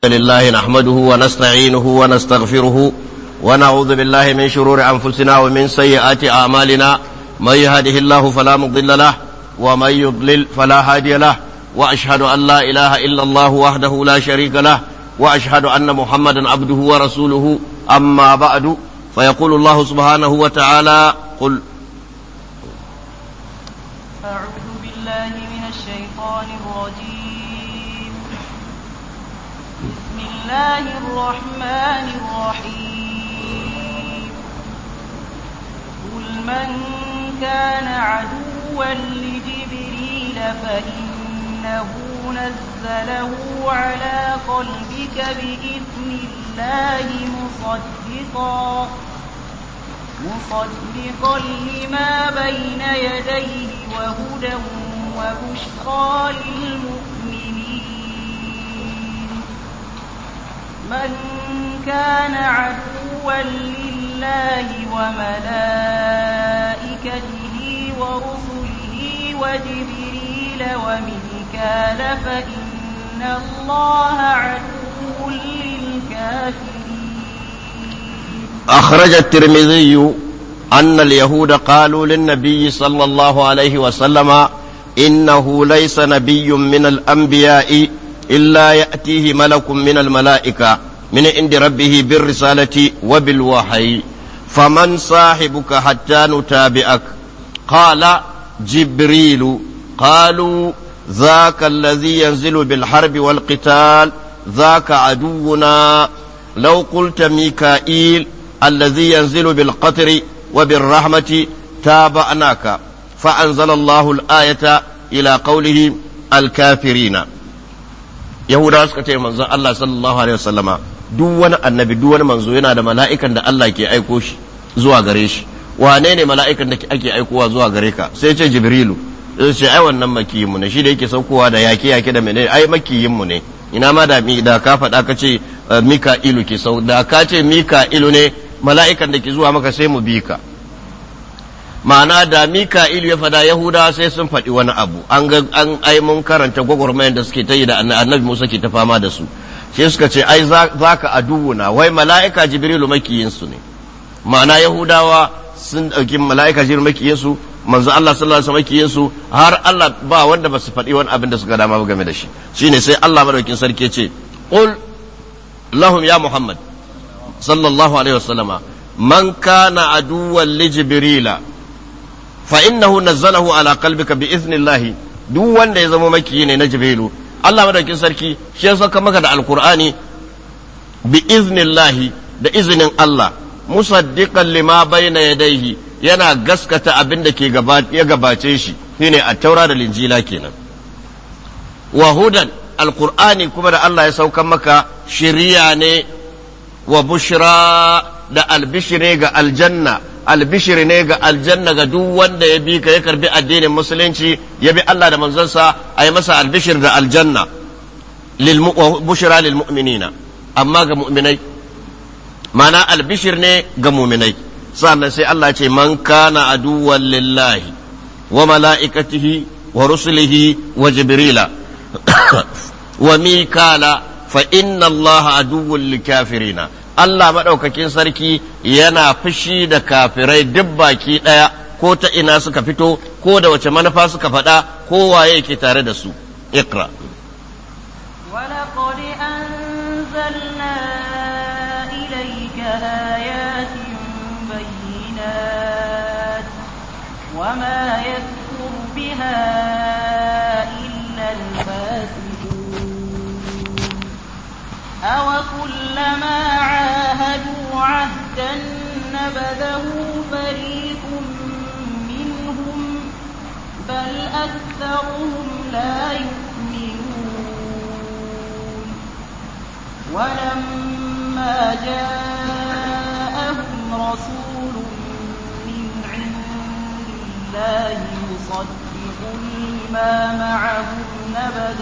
لله نحمده ونستعينه ونستغفره ونعوذ بالله من شرور أنفسنا ومن سيئات أعمالنا من يهده الله فلا مضل له ومن يضلل فلا هادي له وأشهد أن لا إله إلا الله وحده لا شريك له وأشهد أن محمدا عبده ورسوله أما بعد فيقول الله سبحانه وتعالى قل أعوذ بالله من الشيطان الرجيم بسم الله الرحمن الرحيم قل من كان عدوا لجبريل فإنه نزله على قلبك بإذن الله مصدقا لما بين يديه وهدى وبشرى للمؤمنين من كان عدوا لله وملائكته ورسله وجبريل وميكال فإن الله عدو للكافرين. أخرج الترمذي أن اليهود قالوا للنبي صلى الله عليه وسلم إنه ليس نبي من الأنبياء إلا يأتيه ملك من الملائكة من عند ربه بالرسالة وبالوحي فمن صاحبك حتى نتابعك قال جبريل قالوا ذاك الذي ينزل بالحرب والقتال ذاك عدونا لو قلت ميكائيل الذي ينزل بالقطر وبالرحمة تابعناك فأنزل الله الآية إلى قوله الكافرين. يهودا suka ce manzon Allah sallallahu alaihi wasallama duk wani annabi duk wani manzo yana da mala'ikan da Allah ke aiko shi zuwa gare shi. Wane ne mala'ikan da ake aikowa zuwa gare ka? Sai ce Jibrilu. Sai ce ai wannan makiyin mu ne, shi da yake saukowa da yake da menene, ai makiyin mu ne. Ina ma da ka faɗa ka ce Mika'ilu ke sau da ka ce Mika'ilu ne mala'ikan da ke zuwa maka sai mu bi ka. Ma'ana da Mika'ilu ya fada Yahudawa sai sun faɗi wani abu an ai mun karanta gwagwarmayar da suke ta yi da annabi Musa ke ta fama da su sai suka ce ai za ka aduwuna wai mala'ika Jibrilu makiyinsu ne. Ma'ana Yahudawa sun ɗauki mala'ika Jibrilu makiyinsu manzo Allah sallallahu alaihi wasallam makiyinsu har Allah ba wanda ba su faɗi wani abin da suka dama game da shi. Shine sai Allah madaukin sarki ya ce qul lahum ya Muhammad sallallahu alaihi wasallama man kana aduwwan li Jibrila fa innahu nazzalahu ala qalbika bi idhnillahi duk wanda ya zama makiyi ne na Jibrilu Allah madaukin sarki shi ya saka maka da alqur'ani bi idhnillahi da izinin Allah musaddiqan lima bayna yadayhi yana gaskata abin da ke ya gabace shi shine at-taura da linjila kenan wa hudan alqur'ani kuma da Allah ya saukan maka shiriya ne wa bushra da albishire ga aljanna albishir ne ga aljanna ga duk wanda ya bi ka ya karbi addinin musulunci ya bi Allah da manzonsa a yi masa albishir da aljanna bushra lil mu'minina amma ga mu'minai mana albishir ne ga mu'minai sannan sai Allah ce man kana aduwwan lillahi wa mala'ikatihi wa rusulihi wa jibrila wa mikala fa inna Allah aduwwun lil kafirina Allah maɗaukakin sarki yana fushi da kafirai duk baki ɗaya ko ta ina suka fito ko da wace manufa suka faɗa ko waye ke tare da su. Iqra. ولقد أنزلنا إليك آيات بينات وما يكفر بها إلا الفاسقون أوكلما عاهدوا عهدا نبذه فريق منهم بل أكثرهم لا يؤمنون ولما جاءهم رسول من عند الله مصدق لما معهم نبذ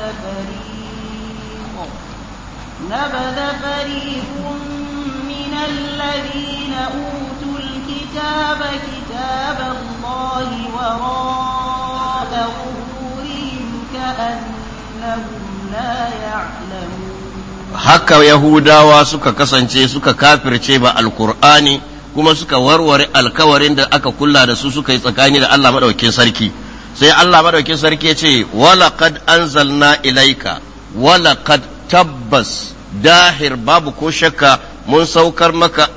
فريق من الذين أوتوا الكتاب كتاب الله وراء ظهورهم كأنهم لا يعلمون haka yahudawa suka kasance suka kafirce ba alkur'ani kuma suka warware alkawarin da aka kulla da su suka yi tsakani da Allah madaukakin sarki sai Allah madaukakin sarki ya ce walaqad anzalna ilaika walaqad tabbas dahir babu ko shakka mun saukar maka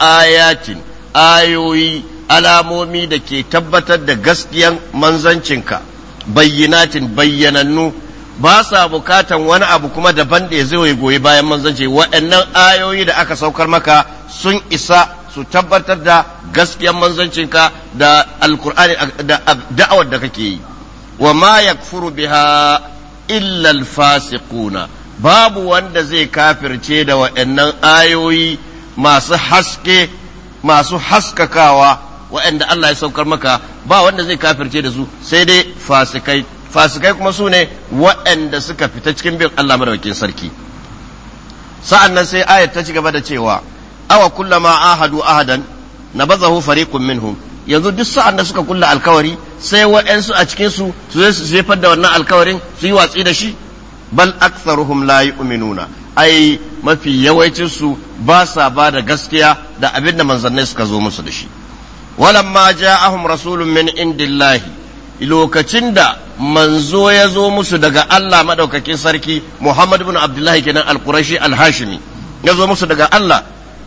ayoyi alamomi da ke tabbatar da gaskiyan manzancinka bayyinatin bayyanannu ba sa bukatan wani abu kuma daban da zai goyi bayan manzanci waɗannan ayoyi da aka saukar maka sun isa su tabbatar da gaskiyan manzancinka da alkur'ani da da'awar da kake yi wa ma yakfuru biha illa alfasiquna babu wanda zai kafirce da waɗannan ayoyi masu haske masu haskakawa waɗanda Allah ya saukar maka ba wanda zai kafirce da su sai dai fasikai kuma su ne waɗanda suka fita cikin bin Allah madaukakin sarki sa'an nan sai ayat ta ci gaba da cewa awa kullama ahadu ahadan nabazahu fariqun minhum yanzu duk sa'an da suka kulla alkawari sai waɗansu a cikin su zai su jefar da wannan alkawarin su yi watsi da shi bal aktharuhum la yu'minuna ai mafi yawancin su ba sa ba da gaskiya da abin da manzannai suka zo musu da shi walamma ja'ahum rasulun min indillahi lokacin da manzo ya zo musu daga Allah madaukakin sarki Muhammad ibn Abdullah kenan al-Qurashi al-Hashimi ya zo musu daga Allah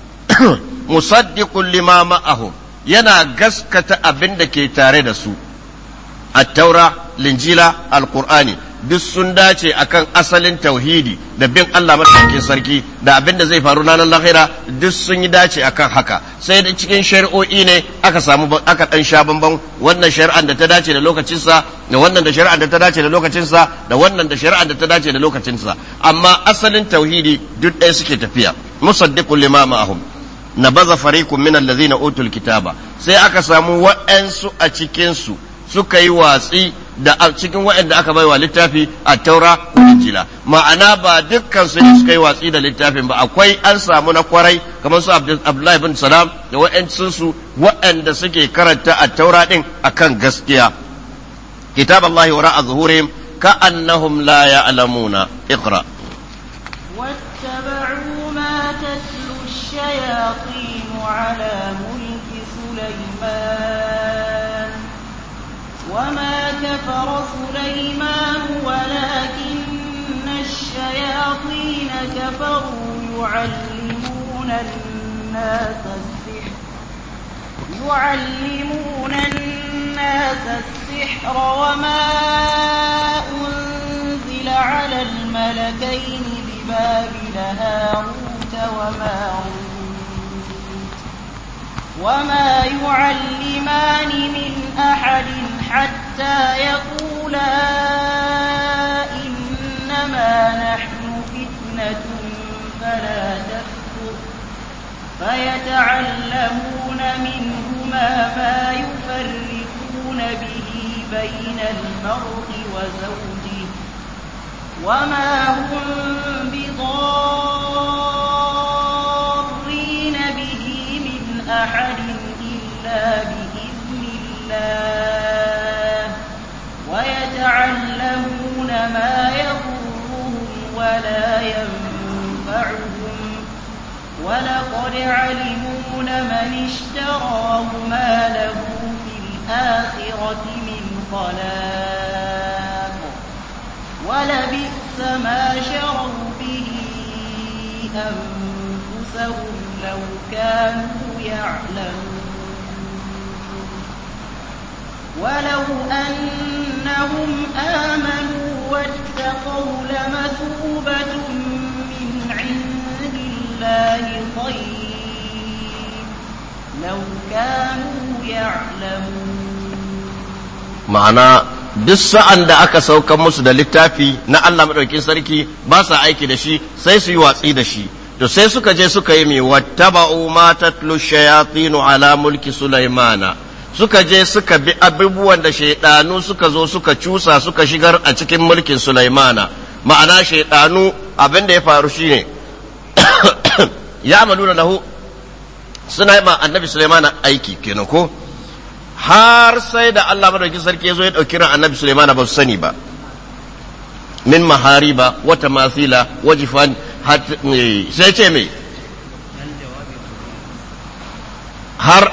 musaddiqun lima ma'ahum yana gaskata abin da ke tare da su at-taura linjila al-Qur'ani duk sun dace akan asalin tauhidi da bin Allah madaukakin sarki da abin da zai faru ranar lahira duk sun yi dace akan haka sai da cikin shari'o'i ne aka dan sha bamban wannan shari'an da ta dace da lokacinsa da wannan da shari'an da ta dace da lokacinsa da wannan da shari'an da ta dace da lokacinsa amma asalin tauhidi duk ɗaya suke tafiya musaddiqul lima ma'ahum nabaza fariqun min allazina utul kitaba sai aka samu wa'ansu a cikin su suka yi watsi da cikin waɗanda aka baiwa littafi a taura da injila ma'ana ba dukkan su ne suka yi watsi da littafin ba akwai an samu na kwarai kamar su Abdullahi bin Salam da waɗansu su waɗanda suke karanta a taura din akan gaskiya kitab Allah wara'a zuhurihim ka'annahum la ya'lamuna iqra wattaba'u ma tatlu ash-shayatin 'ala mulki Sulaiman وما كفر سليمان ولكن الشياطين كفروا يعلمون الناس السحر وما أنزل على الملكين ببابل هاروت وما يعلمان من أحد حتى يقولا إنما نحن فتنة فلا تكفر فيتعلمون منهما ما يفرقون به بين المرء وزوجه وما هم بضارين به من أحد إلا بإذن الله ويتعلمون ما يضرهم ولا ينفعهم ولقد علموا لمن اشتراه ما له في الآخرة من خلاق ولبئس ما شروا به أنفسهم لو كانوا يعلمون ولو أنهم آمنوا واتقوا لمثوبة من عند الله خير لو كانوا يعلمون معنى duk sa'an da aka saukan musu da littafi na Allah madaukakin sarki ba sa aiki da shi sai su yi watsi da shi to sai suka je suka yi mai wattaba'u ma tatlu shayatinu ala mulki sulaimana suka je suka bi abubuwan da shaidanu suka zo suka cusa suka shigar a cikin mulkin sulaimana ma'ana shaidanu abin da ya faru shine ya amaluna lahu suna ma annabi sulaimana aiki kenan ko har sai da Allah madaukakin sarki ya zo ya dauki ran annabi sulaimana ba su sani ba min mahariba wa tamathila wa jifan sai ce me har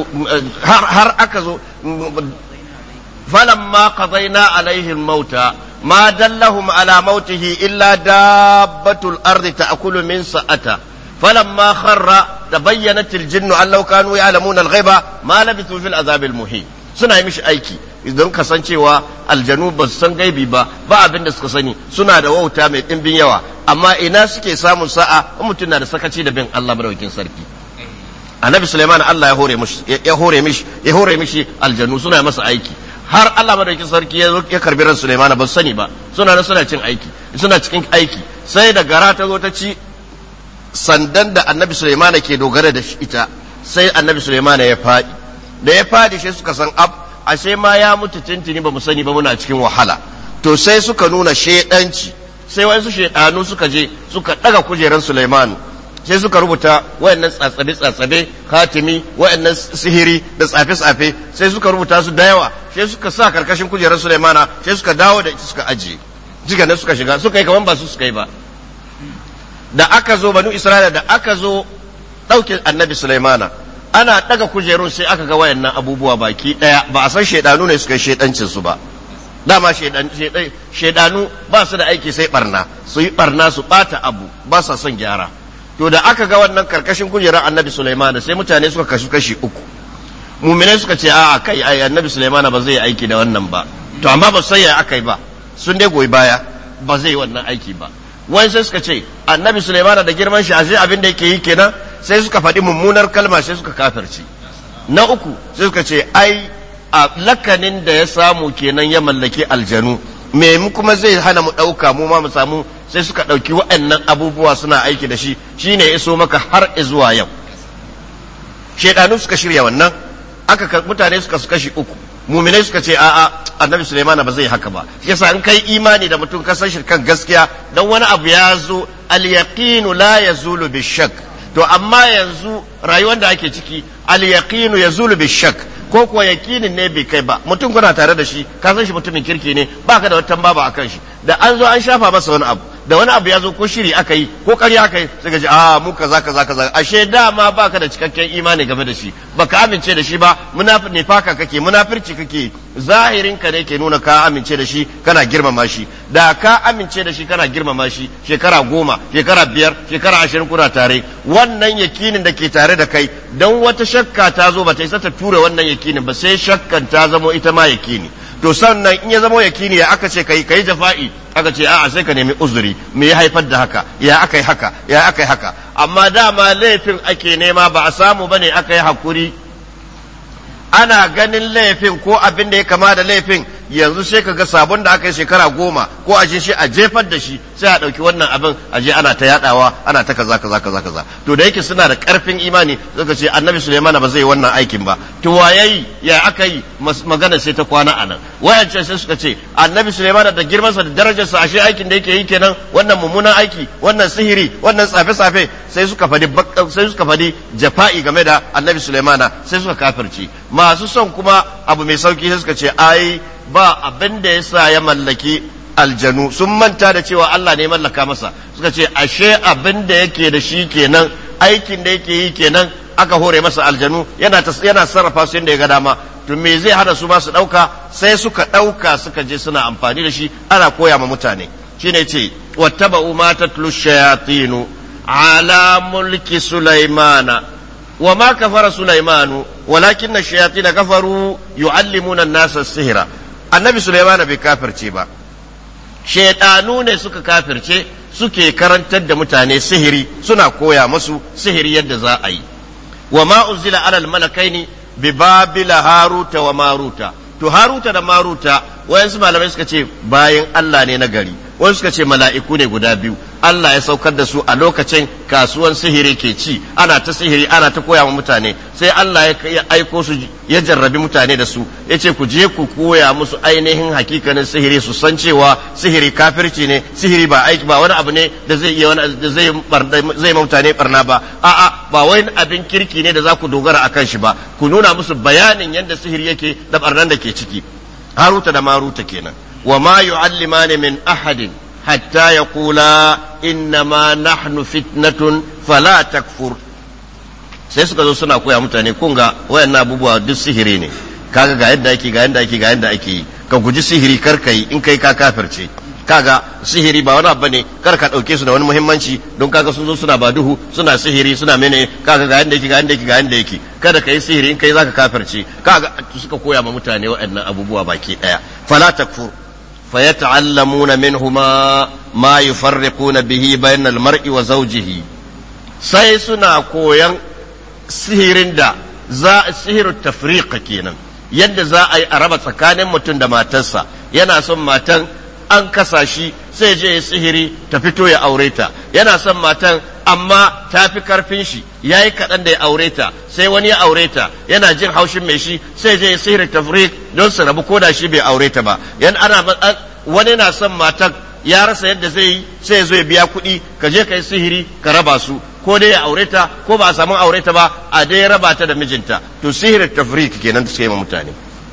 aka zo falamma qadayna alaihi al-mauta ma dallahum ala mautihi illa dabbatul ardi ta'kulu min sa'ata falamma kharra tabayyanat al-jinnu an law kanu ya'lamuna al-ghaiba ma labithu fil azab al-muhin. Suna yi mishi aiki idan kasancewa aljanu ba su san gaibi ba abin da suka sani, suna da wauta mai dimbin yawa, amma ina suke samun sa'a in mutum na da sakaci da bin Allah madaukakin sarki. Annabi Sulaiman Allah ya hore mishi aljanu suna masa aiki, har Allah madaukakin sarki ya karbi ran Sulaiman ba su sani ba, suna cikin aiki sai da gara ta zo ta ci sandan da Annabi Sulaiman ke dogara da ita, sai Annabi Sulaiman ya faɗi. Da ya fadi shi suka san ashe ma ya mutu tintini ba mu sani ba, muna cikin wahala. To sai suka nuna shedanci, sai wasu shedanu suka je suka daga kujeran Sulaiman, sai suka rubuta wayannan tsatsabe hatimi, wayannan sihiri da tsafe sai suka rubuta su da yawa, sai suka sa karkashin kujeran Sulaimana, sai suka dawo da ita suka ajiye. Jiga ne suka shiga suka yi kaman ba su suka yi ba. Da aka zo banu Isra'ila, da aka zo dauke Annabi Sulaimana, ana daga kujerun sai aka ga wayannan abubuwa baki daya, ba a san shedanu ne suka yi shedancin su ba. Dama shedanu ba su da aiki sai barna, su yi barna su bata abu, ba sa son gyara. To da aka ga wannan karkashin kujerar Annabi Sulaiman, sai mutane suka kashi uku. Mu'minai suka ce a'a kai Annabi Sulaiman ba zai yi aiki da wannan ba. To amma ba sai ya akai ba, sun dai goyi baya ba zai yi wannan aiki ba. Wani sai suka ce Annabi Sulaiman da girman shi ashe abin da yake yi kenan, sai suka faɗi mummunar kalma sai suka kafirci. Na uku sai suka ce ai a lakanin da ya samu kenan ya mallaki aljanu, me mu kuma zai hana mu ɗauka mu ma mu samu, sai suka ɗauki waɗannan abubuwa suna aiki da shi, shine ya so maka har zuwa yau. Shedanu suka shirya wannan, mutane suka su kashi uku, muminai suka ce a'a Annabi Sulaiman ba zai haka ba. Yasa in kai imani da mutum ka san shi kan gaskiya, dan wani abu ya zo, al-yaqinu la yazulu bi-shakk. To amma yanzu rayuwar da ake ciki, al-yaqinu yazulu bi-shakk, ko kuwa yakinin ne bai kai ba. Mutum kuna tare da shi, ka san shi mutumin kirki ne, baka da wata baba akan shi, da an zo an shafa masa wani abu, da wani abu ya zo ko shiri aka yi ko ƙarya aka yi, sai ka ji mu kaza ashe dama baka da cikakken imani game da shi, baka amince da shi ba, nifaka kake, munafirci kake, zahirin ka ne ke nuna ka amince da shi kana girmama shi. Da ka amince da shi kana girmama shi shekara 10, shekara 5, shekara 20 kuna tare, wannan yakinin da ke tare da kai, dan wata shakka ta zo ba ta isa ta ture wannan yakinin ba, sai shakkan ta zamo ita ma yakini. To sannan in ya zamo yakini, ya aka ce kai jafa'i, aka ce a'a sai ka nemi uzuri, me ya haifar da haka, ya aka yi haka, amma dama laifin ake nema ba a samu bane aka yi hakuri. Ana ganin laifin ko abin da ya kama da laifin, yanzu sai ka ga sabon da aka yi shekara 10 ko a shi a jefar da shi, sai a ɗauki wannan abin a je ana ta yadawa, ana ta kaza. To da yake suna da ƙarfin imani, suka ce Annabi Sulaiman ba zai yi wannan aikin ba. To wayayi ya aka yi, magana sai ta kwana anan. Wayance sai suka ce Annabi Sulaiman da girmansa da darajarsa ashe aikin da yake yi kenan, wannan mummunan aiki, wannan sihiri, wannan tsafe-tsafe, sai suka fadi jafa'i game da Annabi Sulaiman, sai suka kafirci. Masu son kuma abu mai sauki sai suka ce ai ba abin da yasa ya mallaki aljanu, sun manta da cewa Allah ne mallaka masa, suka ce ashe abin da yake da shi kenan, aikin da yake yi kenan, aka hore masa aljanu, yana sarrafa su yadda ya ga dama. To me zai hada su ma su dauka? Sai suka dauka suka je suna amfani da shi, ana koya ma mutane. Shine ce wattaba'u ma tatlu shayatinu ala mulki Sulaimana wa ma kafara Sulaimanu walakinna ash-shayatin kafaru yu'allimuna an-nasa as-sihra. Annabi Sulaiman bai kafirce ba, shedanu ne suka kafirce, suke karantar da mutane sihiri, suna koya musu sihiri yadda za a yi. Wa ma unzila ala al-malakaini bi babila haruta wa maruta. To haruta da maruta wayansu malamai suka ce bayan Allah ne na gari, wasu suka ce mala'iku ne guda biyu. Allah ya saukar da su a lokacin kasuwan sihiri ke ci, ana ta sihiri, ana ta koya wa mutane, sai Allah ya aiko su, ya jarrabi mutane da su, ya ce ku je ku koya musu ainihin hakikanin sihiri, su san cewa sihiri kafirci ne, sihiri ba aiki ba wani abu ne da zai mutane barna ba, a'a ba wani abin kirki ne da za ku dogara akan shi ba, ku nuna musu bayanin yadda sihiri yake da barnan da ke ciki. Haruta da Maruta kenan. Wa ma yu'allimani min ahadin hatta yaqula innama nahnu fitnatun fala takfur. Sai suka zo suna koya mutane kun ga wayannan abubuwa duk sihiri ne, kaga ga yadda ake yi, ka guji sihiri kar kai, in kai ka kafirce. Kaga sihiri ba wani abu ne, kar ka dauke su da wani muhimmanci, don kaga sun zo suna ba duhu, suna sihiri, suna mene, kaga ga yadda yake kada kai sihiri, in kai zaka kafirce. Kaga suka koya ma mutane waɗannan abubuwa baki daya. Fala takfur fayata'allamuna minhuma ma yufarriquna bihi bainal mar'i wa zawjihi. Sai suna koyan sihirin da sihirin tafriqa kenan, yadda za a yi a raba tsakanin mutum da matarsa. Yana son matan an kasa shi sai je sihiri ta fito ya aure ta, yana son matan amma ta fi karfin shi, yayi kaɗan da ya aure ta, sai wani ya aure ta, yana jin haushin mai shi sai je sihiri tafriq don su rabu ko da shi bai aure ta ba. Wani na son matan ya rasa yadda zai yi, sai ya zo ya biya kuɗi, ka je ka yi sihiri ka raba su, ko dai ya aure ta ko ba a samu aure ta ba, a dai raba ta da mijinta. To sihirin tafriq kenan da suka yi ma mutane.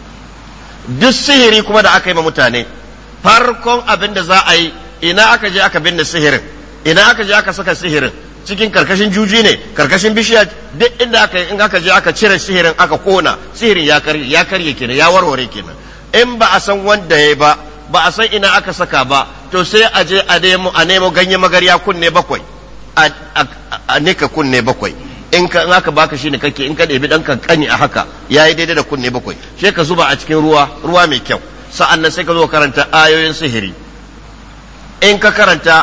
Duk sihiri kuma da aka yi ma mutane, farkon abin da za a yi, ina aka je aka binne sihirin, ina aka je aka saka sihirin, cikin karkashin juji ne, karkashin bishiya, duk inda in aka je aka cire sihirin aka kona, sihirin ya karye kenan, ya warware kenan. In ba a san wanda ya ba a san ina aka saka ba, to sai a je a nemo ganye magarya kunne bakwai, a nika kunne bakwai. In aka baka shi ne kake, in ka ɗebi ɗan kankani a haka yayi daidai da kunne bakwai, sai ka zuba a cikin ruwa mai kyau. Sa'an nan sai ka zo karanta ayoyin sihiri. In karanta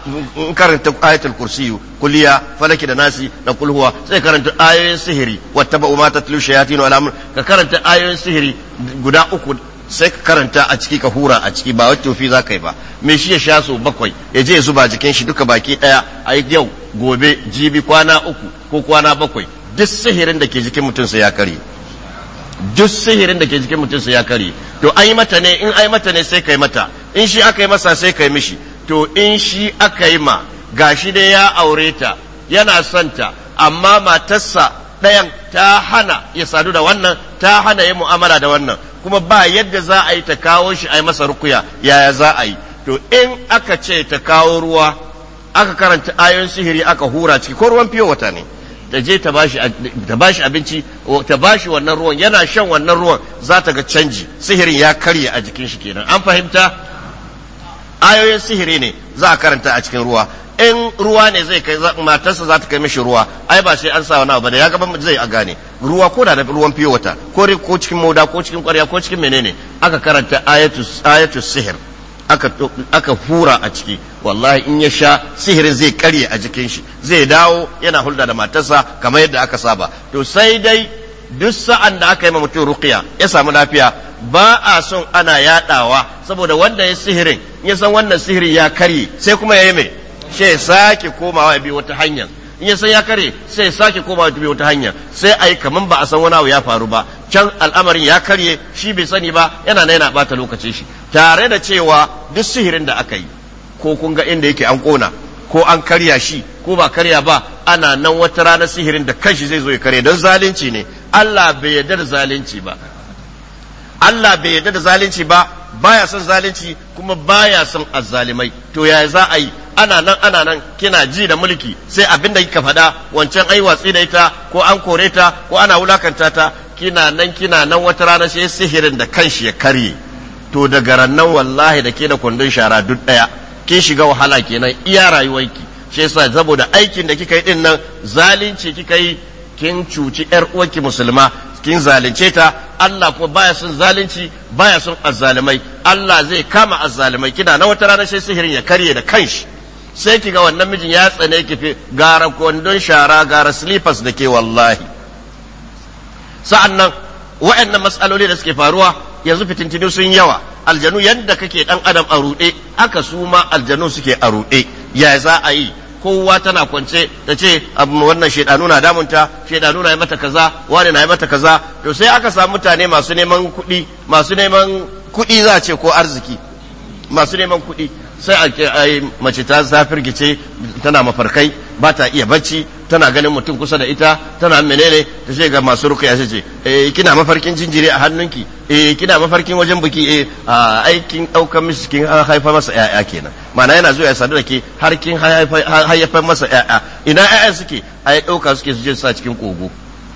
ayatul kursiyu, kuliya, falaki da nasi da kulhuwa, sai karanta ayoyin sihiri, wattaba'u ma tatlu shayatin wal amr, ka karanta ayoyin sihiri guda 3, sai ka karanta a ciki, ka hura a ciki, ba wai tofi za ka yi ba. Me shi ya sha so 7, ya je ya zuba jikin shi duka baki daya, a yau gobe jibi kwana 3 ko kwana 7, duk sihirin da ke jikin mutum sai ya karye. Duk sihirin da ke jikin mutum sai ya karye. To an yi mata ne, in ai mata ne sai kai mata, in shi aka yi masa sai kai mishi. To in shi aka yi ma, gashi dai ya aure ta, yana son ta, amma matarsa ɗayan ta hana ya sadu da wannan, ta hana ya mu'amala da wannan, kuma ba yadda za a yi ta kawo shi a yi masa rukuya, yaya za a yi? To in aka ce ta kawo ruwa, aka karanta ayoyin sihiri aka hura ciki, ko ruwan fiye wata ne, ta je ta bashi abinci, ta bashi wannan ruwan, yana shan wannan ruwan za ta ga canji, sihirin ya karye a jikin shi kenan. An fahimta? Ayoyin sihiri ne za a karanta a cikin ruwa. In ruwa ne zai kai, matarsa za ta kai mishi ruwa, ai ba sai an sa wani abu da ya gaban zai a gane ruwa, ko da ruwan fiye wata, ko cikin moda, ko cikin kwarya, ko cikin menene, aka karanta ayatu sihir, aka hura a ciki, wallahi in ya sha sihirin zai karye a jikin shi, zai dawo yana hulda da matarsa kamar yadda aka saba. To sai dai duk sa'an da aka yi ma mutum ruqya ya samu lafiya, ba a son ana yadawa, saboda wanda ya sihirin ya san wannan sihirin ya karye, sai kuma ya yi mai, sai sake komawa ya bi wata hanya. In ya san ya karye sai sake komawa ya bi wata hanya, sai a yi kaman ba a san wani abu ya faru ba, can al'amarin ya karye shi bai sani ba, yana bata lokacin shi, tare da cewa duk sihirin da aka yi, ko kun ga inda yake an kona, ko an karya shi ko ba karya ba, ana nan wata rana sihirin da kanshi zai zo ya karye, don zalunci ne. Allah bai yarda da zalunci ba, Allah bai yarda da zalunci ba, baya son zalunci kuma baya son azzalimai. To yaya za a yi? Ana nan kina ji da mulki, sai abin da kika faɗa wancan ai watsi da ita, ko an kore ta, ko ana wulakanta ta, kina nan wata rana sai sihirin da kanshi ya karye. To daga rannan wallahi da ke da kwandon shara duk daya, kin shiga wahala kenan iya rayuwarki. Shi yasa saboda aikin da kika yi din nan zalunci kika yi, kin cuci yar uwarki musulma, kin zalunce ta. Allah kuma baya son zalunci, baya son azzalimai. Allah zai kama azzalimai. Kina na wata rana sai sihirin ya karye da kanshi, sai kiga wannan mijin ya tsane ki fi gara kwandon shara, gara slippers da ke wallahi. Sa'annan wa'annan mas'aloli da suke faruwa yanzu, fitintinu sun yawa. Aljanu yadda kake dan adam a ruɗe, aka su ma aljanu suke a ruɗe. Ya za a yi? Kowa tana kwance ta ce wannan shedanu na damunta, shedanu na yi mata kaza, wani na yi mata kaza. To sai aka samu mutane masu neman kuɗi za a ce, ko arziki, masu neman kuɗi. Sai a mace ta firgice, tana mafarkai, ba ta iya bacci, tana ganin mutum kusa da ita, tana menene, ta ce ga masu ruqya sai ce kina mafarkin jinjiri a hannunki, kina mafarkin wajen biki aikin daukar mishi kin haifa masa ƴaƴa kenan ma'ana yana zuwa ya sadu da ke har kin haifar masa ƴaƴa ina ƴaƴan suke ai dauka suke su je sa cikin kogo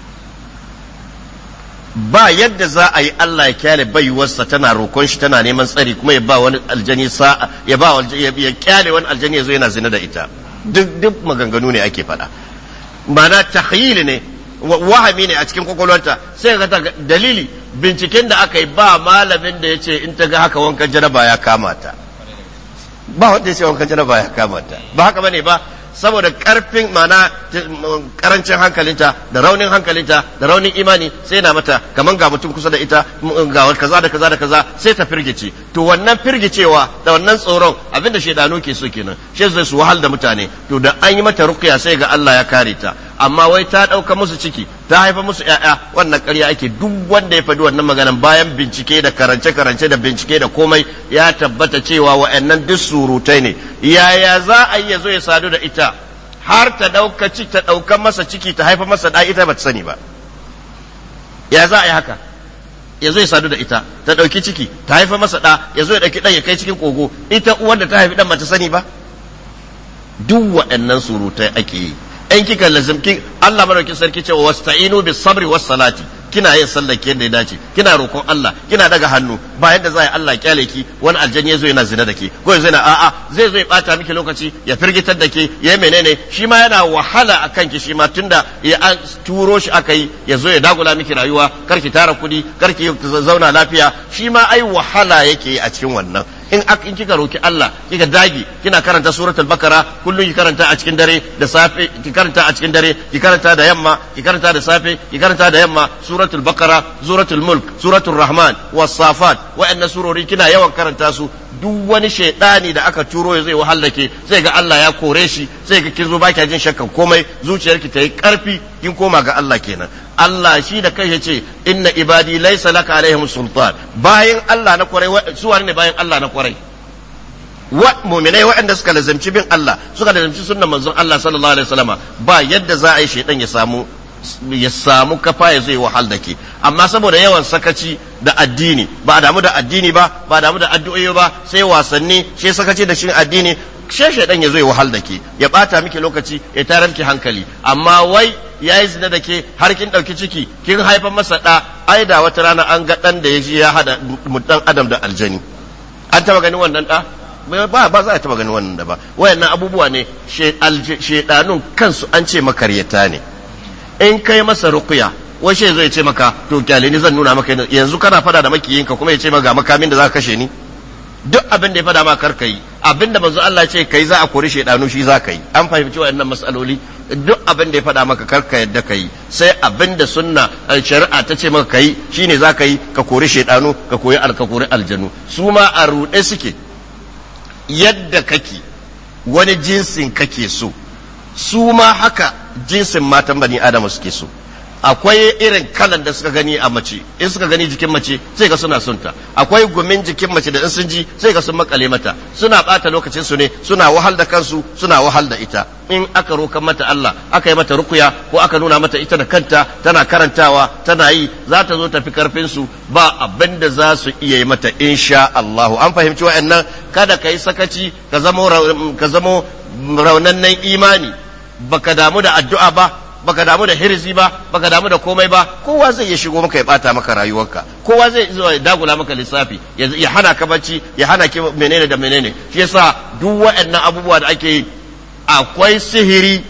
ba yadda za a yi Allah ya kyale baiwarsa tana roƙon shi tana neman tsari kuma ya ba wani aljani sa'a ya kyale wani aljani ya zo yana zina da ita duk maganganu ne ake faɗa ma'ana takhyil ne wahami ne a cikin kwakwalwarta sai ga dalili binciken da aka yi ba malamin da ya ce in ta ga haka wankan janaba ya kamata ba wanda ya ce wankan janaba ya kamata ba haka bane ba saboda karfin mana karancin hankalinta da raunin hankalinta da raunin imani sai na mata kaman ga mutum kusa da ita ga kaza da kaza da kaza sai ta firgice to wannan firgicewa da wannan tsoron abinda shedanu ke so kenan shi zai su wahal da mutane to da an yi mata ruqya sai ga Allah ya kare ta amma wai ta dauka musu ciki ta haifa musu ƴaƴa wannan ƙarya ake duk wanda ya faɗi wannan maganan bayan bincike da karance da bincike da komai ya tabbata cewa wa'annan duk surutai ne yaya za a yi ya zo ya sadu da ita har ta ɗauka masa ciki ta haifa masa ɗa ita ba ta sani ba ya za a yi haka ya zo ya sadu da ita ta ɗauki ciki ta haifa masa ɗa ya zo ya ɗauki ɗan ya kai cikin kogo ita uwar da ta haifi ɗan ba ta sani ba duk waɗannan surutai ake yi in kika lazimki Allah madaukakin sarki cewa wasta'inu bis sabri was salati kina yin sallar ki yadda ya dace kina roƙon Allah kina daga hannu ba yadda za Allah kyale ki wani aljanni yazo yana zina da ke ko yazo yana a'a zai zo ya bata miki lokaci ya firgitar da ke yayi menene shi ma yana wahala akan ki shi ma tunda ya turo shi aka yi yazo ya dagula miki rayuwa karki tara kudi karki zauna lafiya shi ma ai wahala yake a cikin wannan in kika roki Allah kika dage kina karanta suratul bakara kullun ki karanta a cikin dare da safe ki karanta a cikin dare ki karanta da yamma ki karanta da safe ki karanta da yamma suratul bakara suratul mulk suratul rahman was safat wa'annan surori kina yawan karanta su duk wani shaydani da aka turo ya zai wahallake sai ga Allah ya kore shi sai ga kin zo baki jin shakkan komai zuciyarki ta yi karfi kin koma ga Allah kenan Allah shi da kai yace inna ibadi laysa laka alaihim sultan bayan Allah na kwarai su wani ne bayan Allah na kwarai mu'minai waɗanda suka lazamci bin Allah suka lazamci sunnar manzon Allah sallallahu alaihi wasallama ba yadda za a yi shaydan ya samu kafa ya zai wahal da ke amma saboda yawan sakaci da addini ba a damu da addini ba a damu da addu'o'i ba sai wasanni sai sakaci da shin addini shaydan ya zai wahal da ke ya bata miki lokaci ya tarar miki hankali amma wai ya yi zina da ke har kin ɗauki ciki kin haifar masa ɗa ai da wata rana an ga ɗan da ya ji ya haɗa ɗan adam da aljani an taɓa ganin wannan ɗa ba za a taɓa ganin wannan da ba wayannan abubuwa ne shedanun kansu an ce makaryata ne in kai masa ruqya washe zai ce maka to kyale ni zan nuna maka yanzu kana fada da makiyinka kuma ya ce maka ga makamin da za ka kashe ni duk abin da ya fada maka kar kai abin da manzo Allah ya ce kai za a kori shedanu shi za ka yi an fahimci wayannan masaloli duk abin da ya faɗa maka karka yadda ka yi sai abin da sunna shari'a ta ce maka ka yi shine za ka yi ka kori shaidanu ka kori aljanu su ma a ruɗe suke yadda kake wani jinsin kake so su ma haka jinsin matan bani adama suke so akwai irin kalan da suka gani a mace in suka gani jikin mace sai ga suna sunta akwai gumin jikin mace da in sun ji sai ga sun makale mata suna bata lokacin su ne suna wahal da kansu suna wahal da ita in aka rokan mata Allah aka yi mata rukuya ko aka nuna mata ita da kanta tana karantawa tana yi za ta zo tafi karfin su ba abin da za su iya yi mata insha Allah an fahimci wa'annan kada kai sakaci ka zamo raunannen imani baka damu da addu'a ba baka damu da hirzi ba baka damu da komai ba kowa zai iya shigo maka ya bata maka rayuwarka kowa zai zo ya dagula maka lissafi ya hana ka bacci ya hana ki menene da menene shi yasa duk waɗannan abubuwa da ake yi akwai sihiri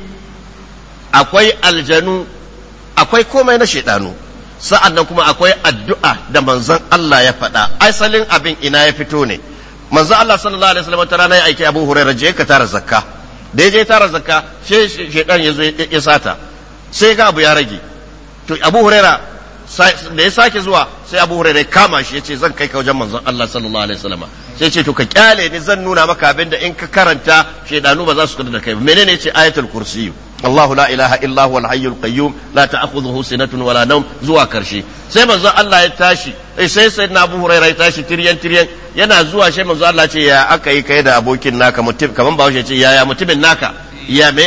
akwai aljanu akwai komai na shedanu sa'annan kuma akwai addu'a da manzon Allah ya faɗa asalin abin ina ya fito ne manzon Allah sallallahu alaihi wasallam ta rana ya aiki Abu Hurairah je ka tara zakka da ya je tara zakka shedan ya zo ya sata sai ga abu ya rage to Abu Huraira da ya sake zuwa sai Abu Huraira kama shi yace zan kai ka wajen manzon Allah sallallahu alaihi wasallam sai ce to ka kyale ni zan nuna maka abinda in ka karanta shedanu ba za su kada da kai ba menene yace ayatul kursi Allahu la ilaha illa huwal hayyul qayyum la ta'khudhuhu sinatun wala nawm zuwa karshe sai manzon Allah ya tashi sai sayyidina Abu Huraira ya tashi tiryan yana zuwa sai manzon Allah ce ya aka yi kai da abokin naka mutum kaman ba shi ce yaya mutumin naka ya me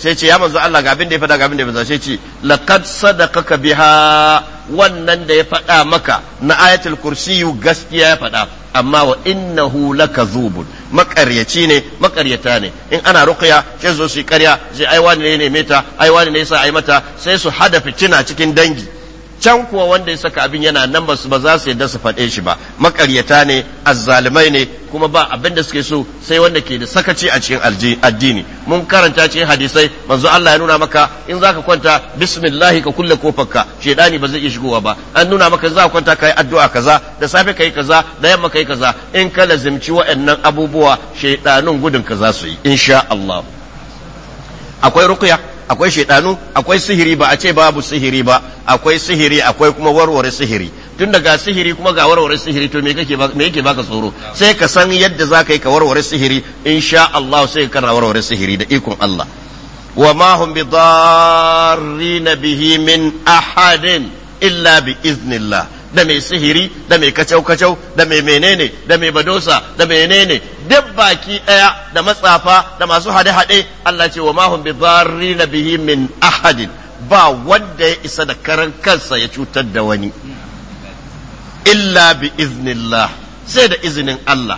sai ce ya manzo Allah ga abin da ya faɗa ga abin da ya faɗa sai ce laqad sadaqaka biha wannan da ya faɗa maka na ayatul kursiyu gaskiya ya faɗa amma wa innahu lakazubun makaryaci ne makaryata ne in ana ruqya sai zo su karya sai ai wani ne meta ai wani ne yasa ai mata sai su hada fitina cikin dangi can kuwa wanda ya saka abin yana nan ba za su yadda su faɗe shi ba makaryata ne azzalimai ne kuma ba abin da suke so sai wanda ke da sakaci a cikin addini mun karanta cikin hadisai manzo Allah ya nuna maka in zaka kwanta bismillah ka kulle kofarka shedani ba zai iya shigowa ba an nuna maka za ka kwanta kai addu'a kaza da safe kai kaza da yamma kai kaza in ka lazimci waɗannan abubuwa shedanun gudun ka za su yi insha Allah akwai ruqya akwai shaidanu akwai sihiri ba a ce babu sihiri ba akwai sihiri akwai kuma warware sihiri tun daga sihiri kuma ga warware sihiri to me yake baka tsoro sai ka san yadda za ka yi ka warware sihiri insha Allah sai ka warware sihiri da ikon Allah wa ma hum bidarrin bihi min ahadin illa bi iznillah da mai sihiri da mai kacau-kacau da mai menene da mai badosa da menene duk baki daya da matsafa da masu hade-hade Allah ce wa mahum bi dharrin bihi min ahadin ba wanda ya isa da karan kansa ya cutar da wani illa bi iznillah sai da izinin Allah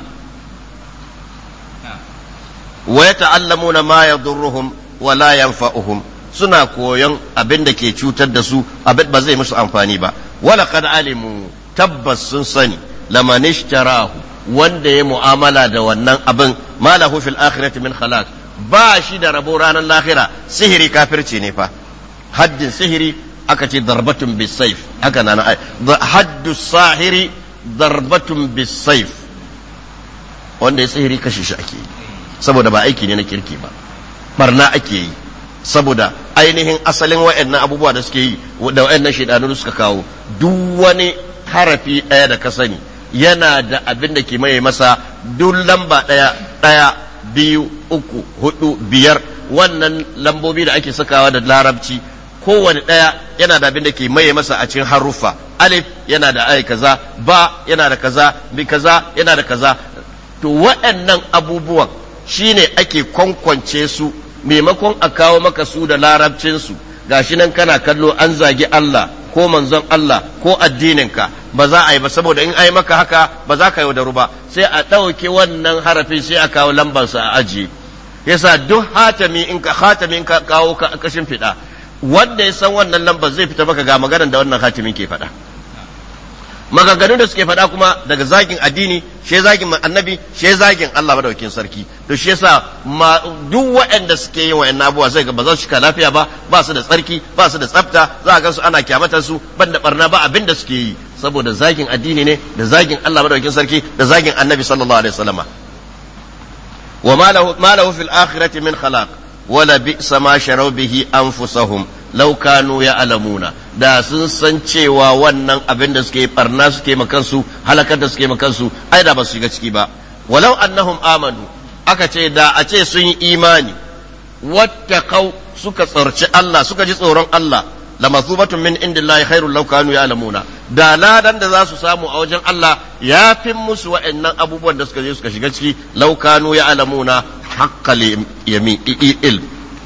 wa yata'allamuna ma yadurruhum wa la yanfa'uhum suna koyon abin da ke cutar da su abin ba zai musu amfani ba ولقد علموا tabbas sun sani laman ishtarahu wanda ya mu'amala da wannan abin malahu fil akhirati min khalaq ba shi da rabo ranar lahira sihiri kafirci ne fa haddin sihiri aka ce darbatun bisayf haka nan haddu sahiri darbatun bisayf wanda ya sihiri kashe shi ake yi saboda ba aiki ne na kirki ba barna ake yi saboda ainihin asalin wa'annan abubuwa da suke yi da wa'annan shaidanu suka kawo duk wani harafi ɗaya da ka sani yana da abin da ke maye masa duk lamba ɗaya biyu uku hudu biyar wannan lambobi da ake sakawa da larabci kowane ɗaya yana da abin da ke maye masa a cikin haruffa alif yana da ai kaza ba yana da kaza bi kaza yana da kaza to wa'annan abubuwan shine ake kwankwance su maimakon a kawo maka su da larabcinsu gashi nan kana kallo an zagi Allah ko manzon Allah ko addininka ba za a yi ba saboda in ai maka haka ba za ka yaudaru ba sai a ɗauke wannan harafin sai a kawo lambarsa a ajiye yasa duk hatami in ka kawo kashin fiɗa wanda ya san wannan lambar zai fita maka ga maganar da wannan hatimin ke faɗa maganganun da suke faɗa kuma daga zagin addini she zagin annabi she zagin Allah madaukakin sarki to shi yasa duk waɗanda suke yin wayannan abubuwa sai ga ba za su shika lafiya ba ba su da tsarki ba su da tsafta za ga su ana kyamatar su banda barna ba abin da suke yi saboda zagin addini ne da zagin Allah madaukakin sarki da zagin annabi sallallahu alaihi wasallama wa ma lahu fil akhirati min khalaq wala bi'sa ma sharaw bihi anfusahum law kanu ya'lamuna da sun san cewa wannan abin da suke barna suke makansu halakar da suke makansu ai da ba su shiga ciki ba walau annahum amanu aka ce da a ce sun yi imani wattaqau suka tsarci Allah suka ji tsoron Allah lamathubatun min indillahi khairul law kanu ya'lamuna da ladan da za su samu a wajen Allah ya fi musu wa'annan abubuwan da suka je suka shiga ciki law kanu ya'lamuna haqqal yamin ilm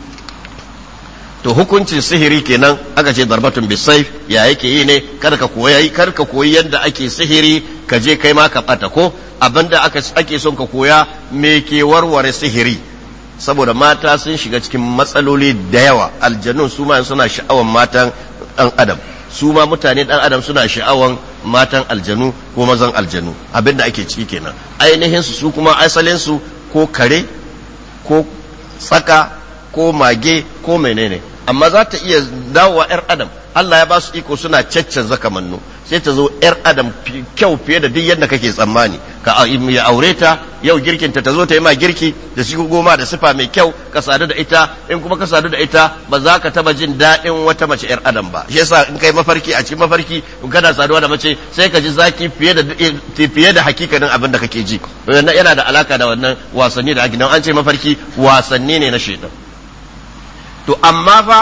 to hukuncin sihiri kenan aka ce darbatun bisayf ya yake yi ne kar ka koyi yadda ake sihiri ka je kai ma ka bata ko abinda ake son ka koya me ke warware sihiri saboda mata sun shiga cikin matsaloli da yawa aljannun su ma suna sha'awan matan dan adam su ma mutane dan adam suna sha'awan matan aljanu ko mazan aljanu abinda ake ciki kenan ainihin su kuma asalin su ko kare ko tsaka ko mage ko menene amma za ta iya dawowa 'yar adam Allah ya ba su iko suna caccanza kamannu sai ta zo 'yar adam kyau fiye da duk yadda kake tsammani ka ya aure ta yau girkin ta zo ta yi ma girki da shi goma da sifa mai kyau ka sadu da ita in kuma ka sadu da ita ba za ka taba jin daɗin wata mace 'yar adam ba shi yasa in kai mafarki a cikin mafarki in kana saduwa da mace sai ka ji zaki fiye da hakikanin abin da kake ji yana da alaka da wannan wasanni da ake an ce mafarki wasanni ne na shaitan to amma fa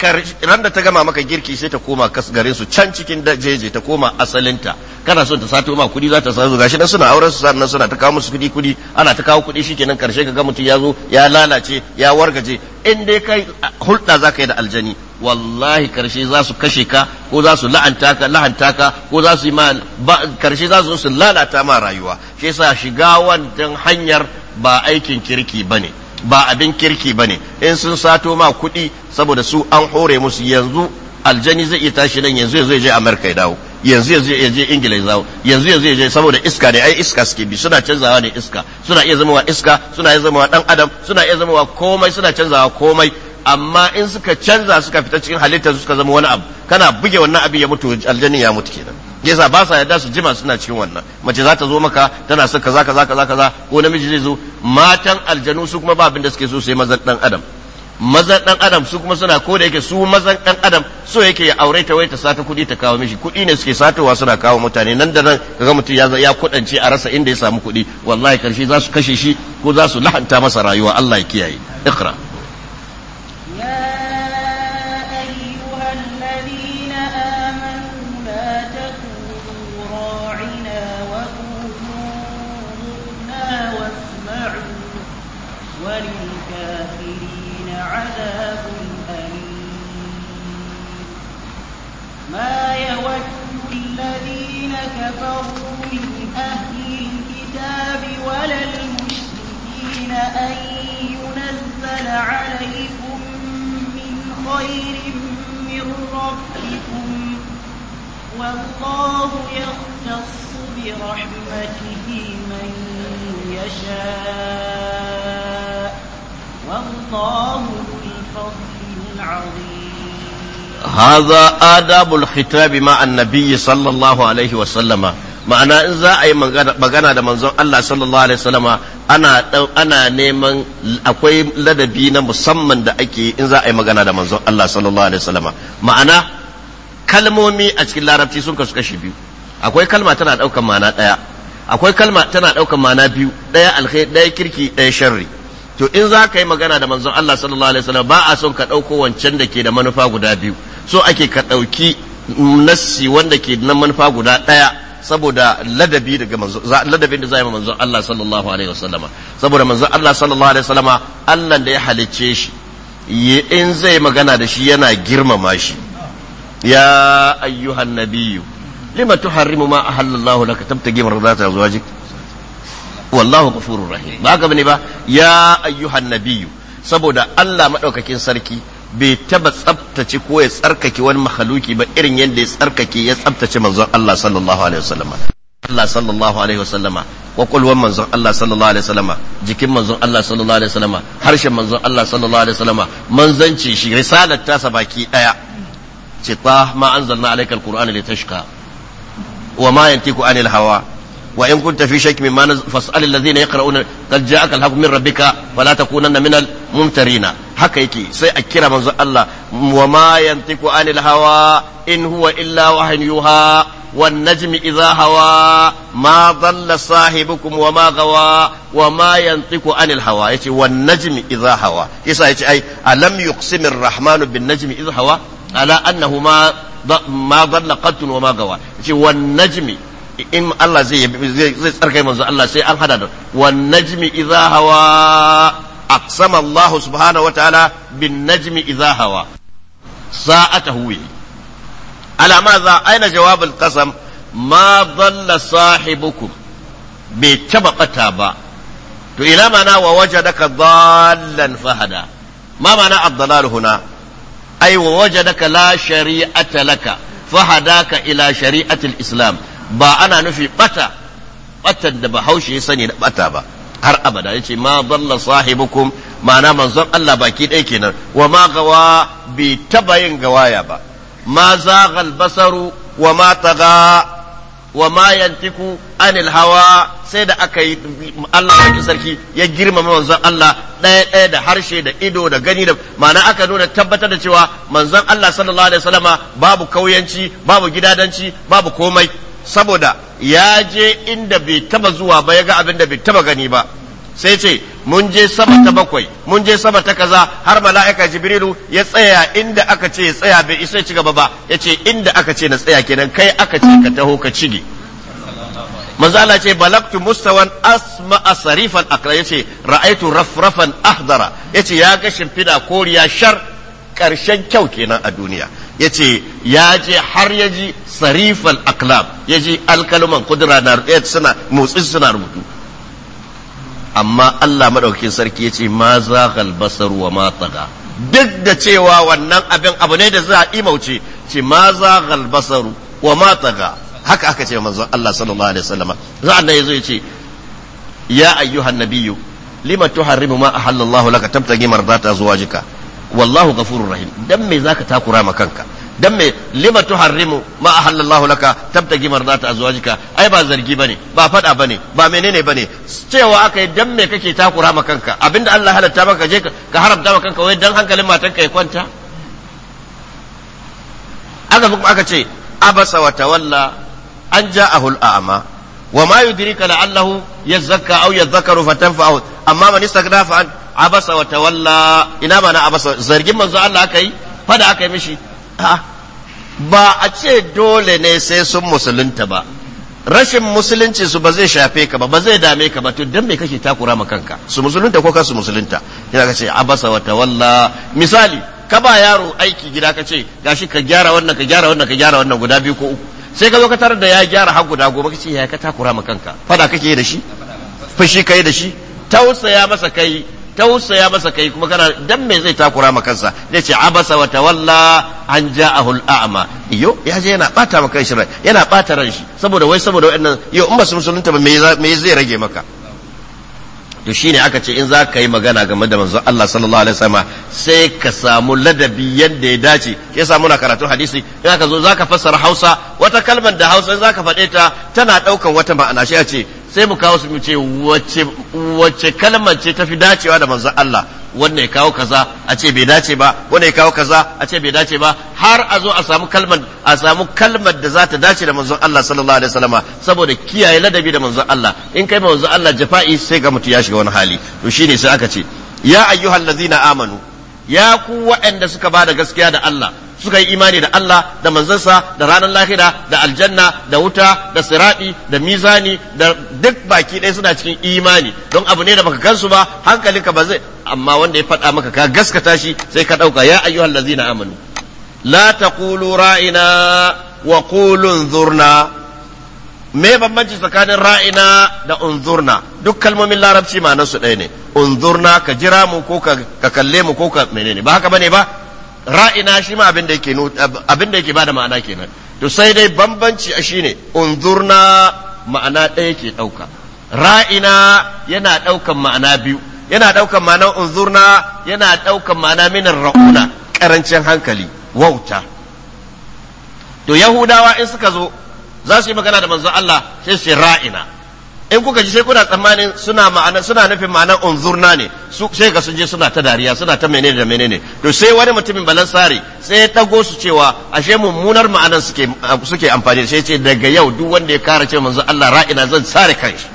ran da ta gama maka girki sai ta koma garin su can cikin jeje ta koma asalinta kana son ta sato ma kudi za ta sazo gashi nan suna auren su sannan suna ta kawo musu kudi ana ta kawo kudi shikenan karshe ka ga mutum ya zo ya lalace ya wargaje in dai kai hulɗa za ka yi da aljani wallahi karshe za su kashe ka ko za su lahanta ka ko za su yi ma karshe za su lalata ma rayuwa shi yasa shiga wannan hanyar ba aikin kirki bane ba abin kirki bane in sun sato ma kuɗi saboda su an hore musu yanzu aljani zai iya tashi nan yanzu ya je Amerika ya dawo yanzu ya je Ingila ya dawo yanzu ya je saboda iska ne ai iska suke bi suna canzawa ne iska suna iya zama iska suna iya zama dan adam suna iya zama komai suna canzawa komai amma in suka canza suka fita cikin halittar suka zama wani abu kana buge wannan abin ya mutu aljanni ya mutu kenan yasa ba sa yarda su jima suna cikin wannan mace za ta zo maka tana son kaza ko namiji zai zo matan aljanu su kuma ba abin da suke so sai mazan dan adam su kuma suna ko da yake su mazan dan adam so yake ya aure ta wai ta sata kudi ta kawo mishi kudi ne suke satowa suna kawo mutane nan da nan kaga mutum ya kudance a rasa inda ya samu kudi wallahi karshe za su kashe shi ko za su lahanta masa rayuwa Allah ya kiyaye iqra ما يود الذين كفروا من أهل الكتاب ولا المشركين أن ينزل عليكم من خير من ربكم والله يختص برحمته من يشاء والله ذو الفضل العظيم هذا آداب الخطاب مع النبي صلى الله عليه وسلم ma'ana in za a yi magana da manzon Allah sallallahu alaihi wasallama ana neman akwai ladabi na musamman da ake in za a yi magana da manzon Allah sallallahu alaihi wasallama ma'ana kalmomi a cikin larabci sun kasu kashi biyu akwai kalma tana daukan ma'ana daya akwai kalma tana daukan ma'ana biyu daya alkhair daya kirki daya sharri to in za ka yi magana da manzon Allah sallallahu alaihi wasallam ba a son ka dauko wancan da ke da manufa guda biyu so ake ka dauki nassi wanda ke da manufa guda daya saboda ladabi daga ladabin da zai manzon Allah sallallahu alaihi wasallama saboda manzon Allah sallallahu alaihi wasallama Allah da ya halicce shi in zai magana da shi yana girmama shi ya ayyuhan nabiyyu lima tuharrimu ma ahallallahu laka tabtagi marzata azwajik wallahu ghafurur rahim ba haka bane ba ya ayyuhan nabiyyu saboda Allah madaukakin sarki bai taba tsabtace ko ya tsarkake wani makhluki ba irin yadda ya tsarkake ya tsabtace manzon Allah sallallahu alaihi wasallama Allah sallallahu alaihi wasallama kwakwalwar manzon Allah sallallahu alaihi wasallama jikin manzon Allah sallallahu alaihi wasallama harshen manzon Allah sallallahu alaihi wasallama manzanci shi risalar tasa baki daya ce ta ma anzalna alaikal qur'ana litashqa wa ma yantiku anil hawa wa in kunta fi shakkin mimma fas'al alladhina yaqra'una qad ja'aka al-haqqu min rabbika fala takunanna minal mumtarina haka yake sai a kira manzo Allah wa ma yantiku anil hawa in huwa illa wahyun yuha wan najmi idha hawa ma dhalla sahibukum wa ma gawa wa ma yantiku anil hawa yace wan najmi idha hawa yasa yace ai alam yuqsimir rahmanu bin najmi idha hawa ala annahu ma dhalla qattun wa ma gawa yace wan najmi in Allah zai tsarkai manzo Allah sai an hada da wan najmi idha hawa aqsama Allah subhanahu wa ta'ala bin najmi idha hawa sa'atahu ala madha aina jawab al qasam ma dhalla sahibukum bai taba bata ba to ila mana wa wajadaka dhallan fahada ma mana ad-dalal huna ay wa wajadaka la shari'ata laka fahadaka ila shari'ati al-islam ba ana nufi batan da bahaushe ya sani da bata ba har abada yace ma dalla sahibukum ma'ana manzon Allah baki ɗaya kenan wa ma gawa bi taba yin gawaya ba ma zaghal basaru wa ma taga wa ma yantiku anil hawa sai da aka yi Allah baki sarki ya girmama manzon Allah ɗaya da harshe da ido da gani da ma'ana aka nuna tabbatar da cewa manzon Allah sallallahu alaihi wasallama babu kauyanci babu gidadanci babu komai saboda ya je inda bai taba zuwa ba ya ga abin da bai taba gani ba sai ce mun je sama ta bakwai mun je sama ta kaza har mala'ika jibrilu ya tsaya inda aka ce ya tsaya bai isa ci gaba ba yace inda aka ce na tsaya kenan kai aka ce ka taho ka cige manzo Allah ce balagtu mustawan asma sarifan akra yace ra'aitu rafrafan ahdara yace ya ga shimfida koriya shar karshen kyau kenan a duniya yace ya je har yaji sarifal aklam yaji alkalman kudura na suna motsi suna rubutu amma Allah madaukakin sarki yace ma zaghal basar wa ma taga duk da cewa wannan abin abu ne da za a imauce ce ma zaghal basar wa ma taga haka aka ce manzon Allah sallallahu alaihi wasallam za'an nan yazo yace ya ayyuhan nabiyyu lima tuharrimu ma ahallallahu laka tabtagi mardata azwajika wallahu ghafurur rahim dan me zaka takura ma kanka dan me lima tuharrimu ma ahallallahu laka tabtagi mardata azwajika ai ba zargi bane ba fada bane ba menene bane cewa akai dan me kake takura ma kanka abinda Allah halatta maka je ka haramta ma kanka wai dan hankalin matanka ya kwanta aka ce abasa wa tawalla an ja'ahu al-a'ma wa ma yudrika la'allahu yazakka aw yadhakkaru fatanfa'u amma man istaghna fa abasa wa tawalla ina mana abasa zargin manzo Allah akai fada akai mishi ba a ce dole ne sai sun musulunta ba rashin musulunci su ba zai shafe ka ba zai dame ka ba to dan me kake takura ma kanka su musulunta ko ka su musulunta ina ka ce abasa wa tawalla misali ka ba yaro aiki gida ka ce gashi ka gyara wannan ka gyara wannan ka gyara wannan guda biyu ko uku sai ka zo ka tarar da ya gyara har guda goma kace ya ka takura ma kanka fada kake da shi fushi kai da shi tausaya masa kai kuma kana dan me zai takura ma kansa zai ce abasa wa tawalla an ja'ahu al-a'ma yo ya je yana bata maka shi yana bata ran shi saboda wannan yo in ba su musulunta ba me zai rage maka to shine aka ce in za ka yi magana game da manzon Allah sallallahu alaihi wasallam sai ka samu ladabi yadda ya dace yasa muna karatun hadisi in aka zo zaka fassara Hausa wata kalmar da Hausa zaka faɗe ta tana daukan wata ma'ana shi a ce sai mu kawo su mu ce wace kalmar ce tafi dacewa da manzon Allah wanda ya kawo kaza a ce bai dace ba wanda ya kawo kaza a ce bai dace ba har a zo a samu kalmar da za ta dace da manzon Allah sallallahu alaihi wasallam saboda kiyaye ladabi da manzon Allah in kai manzon Allah jafa'i sai ga mutu ya shiga wani hali to shine sai aka ce ya ayyuhal ladzina amanu ya ku waɗanda suka bada gaskiya da Allah suka yi imani da Allah da manzansa da ranar lahira da aljanna da wuta da siradi da mizani da duk baki ɗaya suna cikin imani don abu ne da baka gansu ba hankalinka ba zai amma wanda ya faɗa maka ka gaskata shi sai ka ɗauka ya ayyuhal ladzina amanu la taqulu ra'ina wa qulu unzurna me bambanci tsakanin ra'ina da unzurna duk kalmomin larabci ma'anar su ɗaya ne unzurna ka jira mu ko ka kalle mu ko ka menene ba haka bane ba ra'ina shi ma abin da yake bada ma'ana kenan to sai dai bambanci a shine unzurna ma'ana ɗaya ke ɗauka ra'ina yana ɗaukan ma'ana biyu yana ɗaukan ma'anar unzurna yana ɗaukan ma'ana minar ra'una ƙarancin hankali wauta to yahudawa in suka zo za su yi magana da manzon Allah sai su ra'ina in kuka ji sai kuna tsammanin suna nufin ma'anar unzurna ne sai ga sun je suna ta dariya suna ta menene da menene to sai wani mutumin balansare sai ya tago su cewa ashe mummunar ma'anar suke amfani sai ce daga yau duk wanda ya kara ce manzo Allah ra'ina zan sare kanshi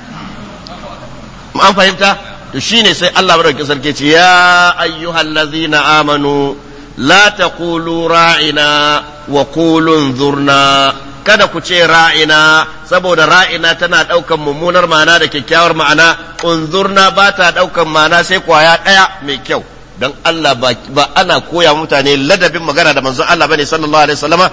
an fahimta to shine sai Allah madaukakin sarki ce ya ayyuhallazina amanu la taqulu ra'ina wa qulu unzurna kada ku ce ra'ina saboda ra'ina tana ɗaukan mummunar ma'ana da kyakkyawar ma'ana unzurna ba ta ɗaukan ma'ana sai kwaya ɗaya mai kyau don Allah ba ana koya mutane ladabin magana da manzon Allah bane sallallahu alaihi wasallama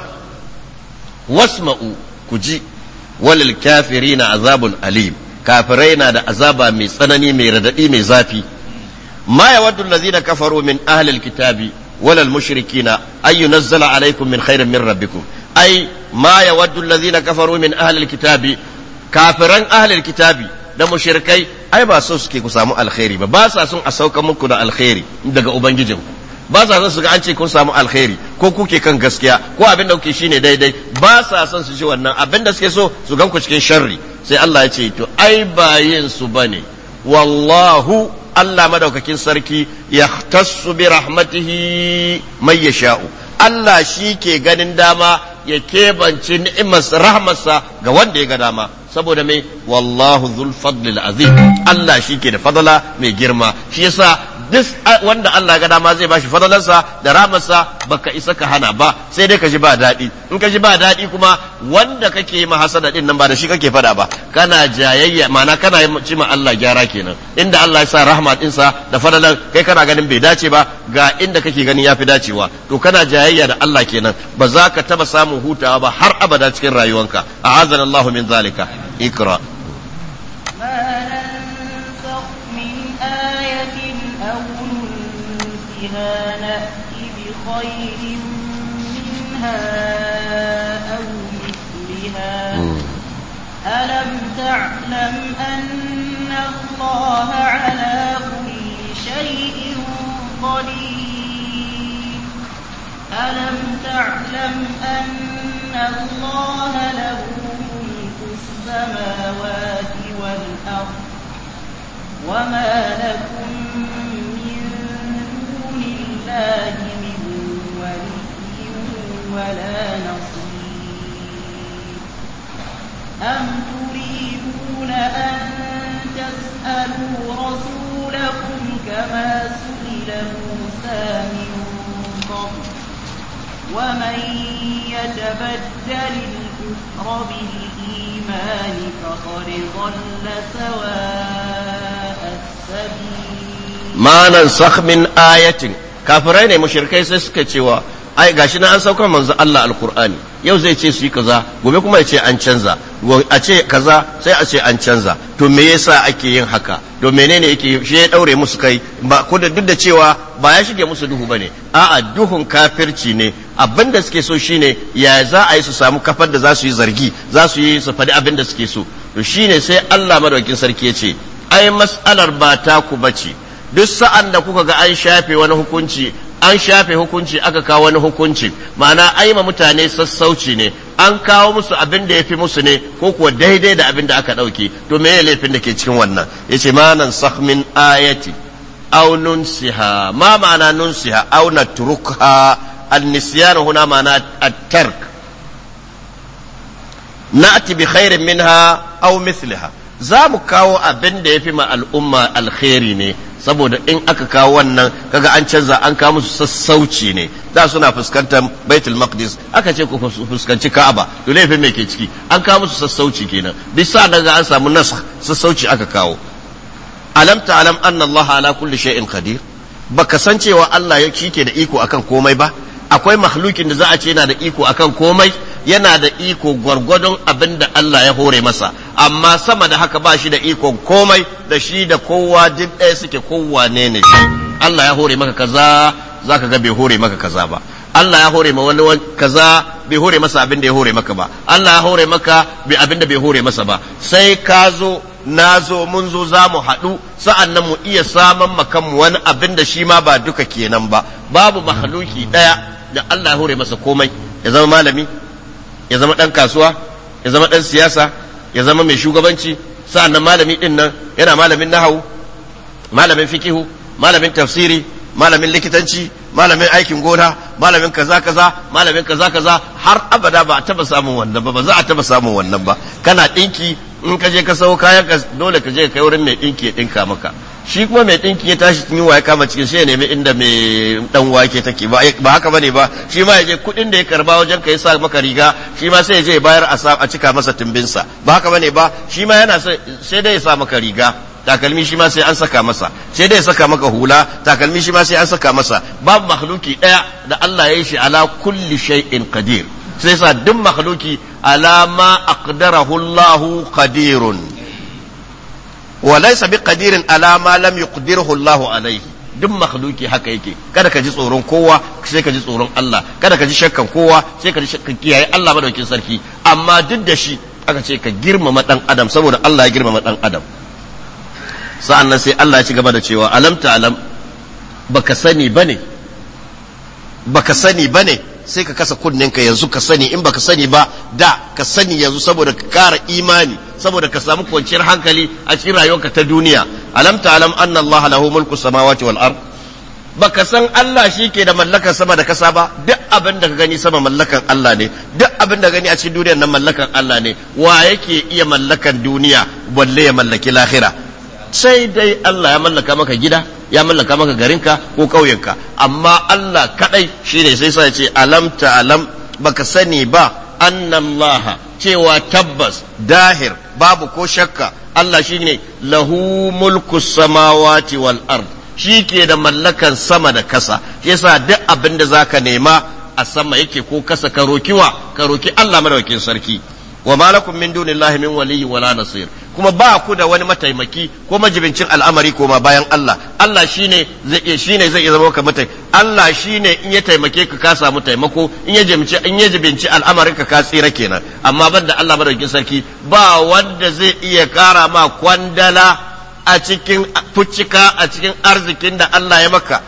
wasma'u ku ji walil kafirina azabun alim kafirai na da azaba mai tsanani mai radadi mai zafi ma yawaddu allazina kafaru min ahli alkitabi walal mushrikina ay yunazzala alaykum min khairin min rabbikum ay ma yawaddu allazina kafaru min ahli alkitabi kafiran ahli alkitabi da mushrikai ai ba so suke ku samu alkhairi ba sa son a sauka muku da alkhairi daga ubangijinku ba sa son su ga an ce kun samu alkhairi ko kuke kan gaskiya ko abin da kuke shine daidai ba sa son su ji wannan abin da suke so su gan ku cikin sharri sai Allah ya ce to ai ba yin su bane wallahu Allah madaukakin sarki yahtassu bi rahmatihi may yasha'u Allah shi ke ganin dama ya kebanci ni'imarsa rahmarsa ga wanda ya ga dama saboda mai wallahu dhul fadlil azim Allah shike da fadala mai girma shi yasa duk wanda Allah ga dama zai bashi fadalansa da ramarsa baka isa ka hana ba sai dai ka ji ba daɗi in ka ji ba daɗi kuma wanda kake yi mahasada din nan ba da shi kake fada ba kana jayayya ma'ana kana ci ma Allah gyara kenan inda Allah ya sa rahma dinsa da fadalan kai kana ganin bai dace ba ga inda kake ganin yafi dacewa to kana jayayya da Allah kenan ba za ka taba samun hutawa ba har abada cikin rayuwanka a'azana Allahu min zalika ikra نأتي بخير منها أو مثلها ألم تعلم أن الله على كل شيء قدير ألم تعلم أن الله له ملك السماوات والأرض وما لكم الله من ولي ولا نصير أم تريدون أن تسألوا رسولكم كما سئل موسى من قبل ومن يتبدل الكفر بالإيمان فقد ضل سواء السبيل ما ننسخ من آية kafirai ne mushrikai sai suka cewa ai gashi na an saukar manzo Allah alqur'ani yau zai ce su yi kaza gobe kuma ya ce an canza a ce kaza sai a ce an canza to me yasa ake yin haka to menene yake shi ya daure musu kai ba ko da duk da cewa ba ya shige musu duhu bane a'a duhun kafirci ne abinda suke so shine ya za a yi su samu kafar da za su yi zargi za su yi su faɗi abinda suke so to shine sai Allah madaukakin sarki ya ce ai mas'alar ba ta ku bace duk sa'an da kuka ga an shafe wani hukunci an shafe hukunci aka kawo wani hukunci ma'ana ai ma mutane sassauci ne an kawo musu abin da yafi musu ne ko kuwa daidai da abin da aka dauke to me laifin da ke cikin wannan yace ma nan sakh min ayati aw nunsiha ma ma'ana nunsiha aw natrukha an-nisyan huna ma'ana at-tark na'ti bi khairin minha aw mithliha za mu kawo abin da yafi ma al'umma alkhairi ne saboda in aka kawo wannan kaga an canza an kawo musu sassauci ne da suna fuskantar Baitul Maqdis aka ce ku fuskanci Ka'aba to laifin me ke ciki an kawo musu sassauci kenan bisa daga an samu nasakh sassauci aka kawo alam ta'lam anna Allah ala kulli shay'in qadir baka san cewa Allah yake da iko akan komai ba akwai makhlukin da za a ce yana da iko akan komai yana da iko gwargwadon abin da Allah ya hore masa amma sama da haka ba shi da iko komai da shi da kowa duk ɗaya suke kowane ne shi Allah ya hore maka kaza zaka ga bai hore maka kaza ba Allah ya hore ma wani kaza bai hore masa abin da ya hore maka ba Allah ya hore maka bai abin da bai hore masa ba sai ka zo na zo mun zo za mu haɗu sa'an nan mu iya saman makanmu wani abin da shi ma ba duka kenan ba babu mahaluki ɗaya da Allah ya hore masa komai ya zama malami ya zama ɗan kasuwa ya zama ɗan siyasa ya zama mai shugabanci sa'an nan malami ɗin nan yana malamin nahawu malamin fikihu malamin tafsiri malamin likitanci malamin aikin gona malamin kaza kaza malamin kaza kaza har abada ba a taba samun wannan ba za a taba samun wannan ba kana dinki in ka je ka sau kayan ka dole ka je ka kai wurin mai dinki ya dinka maka shi kuma mai dinki ya tashi cikin waya kama cikin sai ya nemi inda mai dan wake take ba haka bane ba shi ma ya je kudin da ya karba wajen ka ya sa maka riga shi ma sai ya je bayar a cika masa tumbinsa ba haka bane ba shi ma yana sai dai ya sa maka riga takalmi shi ma sai an saka masa sai dai ya saka maka hula takalmi shi ma sai an saka masa babu makhluki daya da Allah ya yi shi ala kulli shay'in qadir sai sa duk makhluki ala ma aqdarahu Allah qadirun wa laysa biqadirin ala ma lam yuqdirhu Allah alayhi duk makhluki haka yake kada ka ji tsoron kowa sai ka ji tsoron Allah kada ka ji shakkan kowa sai ka ji shakkan kiyaye Allah madaukin sarki amma duk da shi aka ce ka girmama dan adam saboda Allah ya girmama dan adam sa'an nan sai Allah ya ci gaba da cewa alam ta'lam baka sani bane sai ka kasa kunninka yanzu ka sani in baka sani ba da ka sani yanzu saboda ka kara imani saboda ka samu kwanciyar hankali a cikin rayuwarka ta duniya alam ta'lam anna Allah lahu mulku samawati wal ard baka san Allah shi ke da mallakan sama da kasa ba. Duk abin da ka gani sama mallakan Allah ne, duk abin da gani a cikin duniyar nan mallakan Allah ne. Wa yake iya mallakan duniya balle ya mallaki lahira? Sai dai Allah ya mallaka maka gida, ya mallaka maka garinka ko ƙauyenka, amma Allah kadai shine sai ya ce alam ta alam, baka sani ba annallaha, cewa tabbas dahir babu ko shakka Allah shine lahu mulku samawati wal ard, shi ke da mallakan sama da kasa. Shi yasa duk abin da zaka nema a sama yake ko kasa ka roki Allah madaukakin sarki. Wa malakum min dunillahi min waliyyi wala nasir, kuma ba ku da wani mataimaki ko majibincin al'amari ko ma bayan Allah. Allah shine zai iya zama ka mutai. Allah shine in ya taimake ka samu taimako, in ya jibinci al'amarin ka tsira kenan. Amma banda Allah madaukakin sarki ba wanda zai iya kara ma kwandala a cikin fuccika a cikin arzikin da Allah ya maka.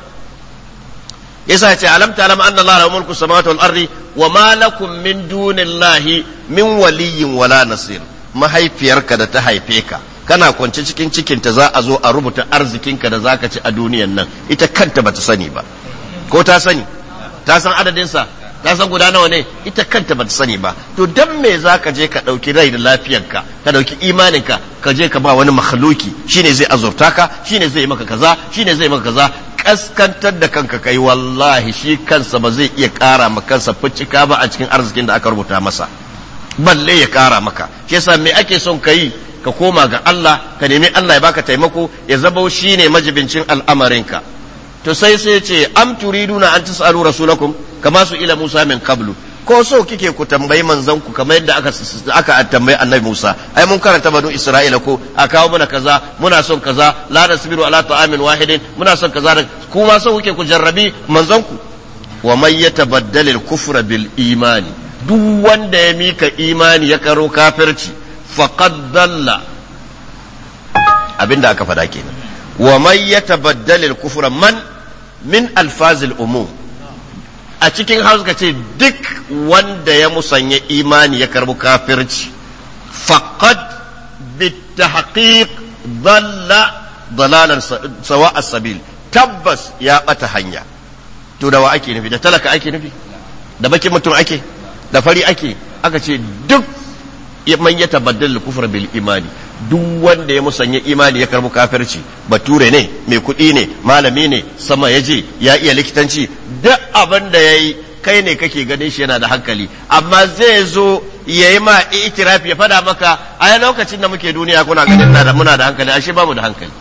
Yasa ce alam ta'lam anna Allah lahu mulku samawati wal ardi wa ma lakum min dunillahi min waliyyin wala nasir. Mahaifiyarka da ta haife ka kana kwance cikin cikinta za a zo a rubuta arzikinka da zaka ci a duniyan nan, ita kanta bata sani ba. Ko ta sani? Ta san adadin sa? Ta san guda nawa ne? Ita kanta bata sani ba. To dan me zaka je ka dauki rai da lafiyarka, ka dauki imaninka, ka je ka ba wani makhluki, shine zai azurta ka, shine zai maka kaza, shine zai maka kaza. Kaskantar da kanka kai, wallahi shi kansa ba zai iya kara maka kansa fuccika ba a cikin arzikin da aka rubuta masa, balle ya kara maka. Shi yasa me ake son kai? Ka koma ga Allah, ka nemi Allah ya baka taimako, ya zabo shine majibincin al'amarinka. To sai ce am turiduna an tasalu rasulakum kama su ila Musa min qablu, ko so kike ku tambayi manzon ku kamar yadda aka tambayi annabi Musa. Ai mun karanta banu Isra'ila ko a kawo muna kaza, muna son kaza, la nasbiru ala ta'amin wahidin, muna son kaza. Kuma so kuke ku jarrabi manzon ku. Wa man yatabaddal al-kufra bil imani, duk wanda ya mika imani ya karo kafirci faqad dalla. Abinda aka faɗa kenan. Wa man yatabaddal al-kufra, man min alfazil umum. A cikin hausa ka ce duk wanda ya musanya imani ya karbi kafirci faqad bitahqiq dalla dalalan sawa as-sabil, tabbas ya bata hanya. To da wa ake nufi? Da talaka ake nufi? Da bakin mutum ake? Da fari ake? Aka ce duk man ya tabaddal kufra bil imani, duk wanda ya musanya imani ya karbi kafirci, bature ne, mai kuɗi ne, malami ne, sama ya je ya iya likitanci, duk abin da ya yi kai ne kake ganin shi yana da hankali, amma zai zo ya yi ma itirafi ya fada maka a lokacin da muke duniya kuna ganin muna da hankali, ashe ba mu da hankali.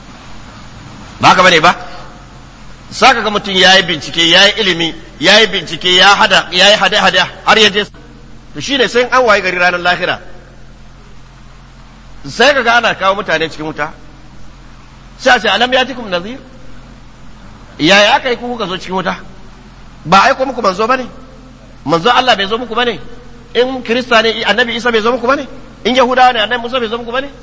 Ba haka bane ba? Saka ga mutum ya yi bincike, ya yi ilimi, ya yi bincike, ya yi hada har ya je. To shi ne sai an waye gari ranar lahira, sai ka ga ana kawo mutane cikin wuta, sai a ce alam yatikum nazir, yaya aka yi kuka zo cikin wuta? Ba aiko muku manzo bane? Manzo Allah bai zo muku bane? In Kirista ne annabi Isa bai zo muku bane? In Yahudawa ne annabi Musa bai zo muku bane?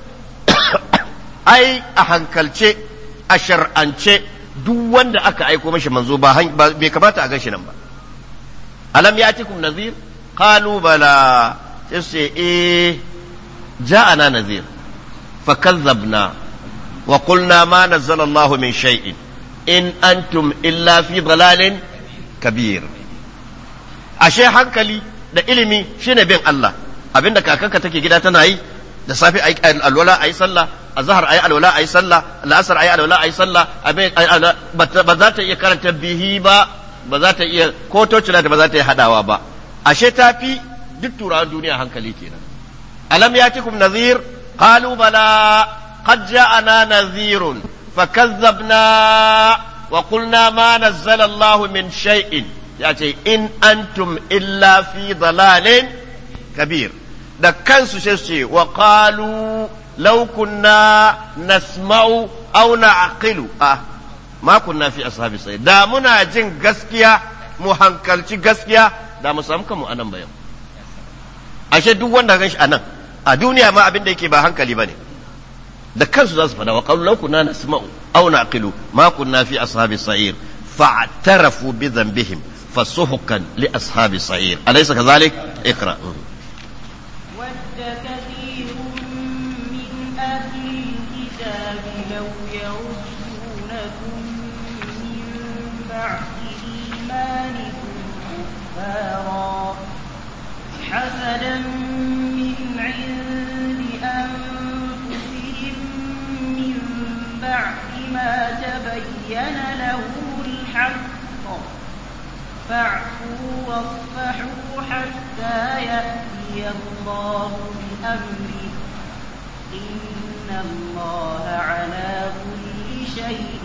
Ai a hankalce, a shar'ance, duk wanda aka aiko mashi manzo bai kamata a gan shi nan ba. Alam yatikum nazir? Qalu bala, sai ja'ana nazir fakazzabna wa qulna ma nazzala Allahu min shay'in in antum illa fi dalalin kabir. Ashe hankali da ilimi shine bin Allah. Abinda kakanka take gida tana yi, da safi ayi alwala ayi sallah, azhar ayi alwala ayi sallah, al'asr ayi alwala ayi sallah, ba za ta iya karanta bihi ba za ta iya ko tocila da ba za ta iya hadawa ba. Ashe tafi duk turawan duniya hankali kenan. Alam yatikum nazir? Qalu bala qad ja'ana nazirun fakazzabna wa qulna ma nazzala Allahu min shay'in. Yace in antum illa fi dalalin kabir. Da kansu sai su ce wa qalu law kunna nasma'u aw na'qilu ma kunna fi ashabi sayyid. Da muna jin gaskiya mu hankalci gaskiya da mu samu kanmu anan bayan. Ashe duk wanda gan shi anan a duniya ma abin da yake ba hankali bane. Da kansu za su fada wa qalu law kunna nasma'u aw naqilu ma kunna fi ashabi sa'ir fa'tarafu bi dhanbihim fasuhqan li ashabi sa'ir. Alaysa kadhalik? Iqra. بعد إيمانكم كفارا حسدا من عند أنفسهم من بعد ما تبين لهم الحق فاعفوا واصفحوا حتى يأتي الله بأمره إن الله على كل شيء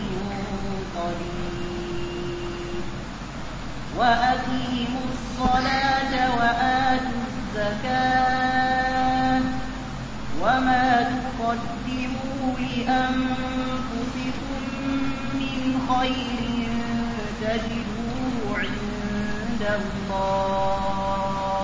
قدير وأقيموا الصلاة وآتوا الزكاة وما تقدموا لأنفسكم من خير تجدوه عند الله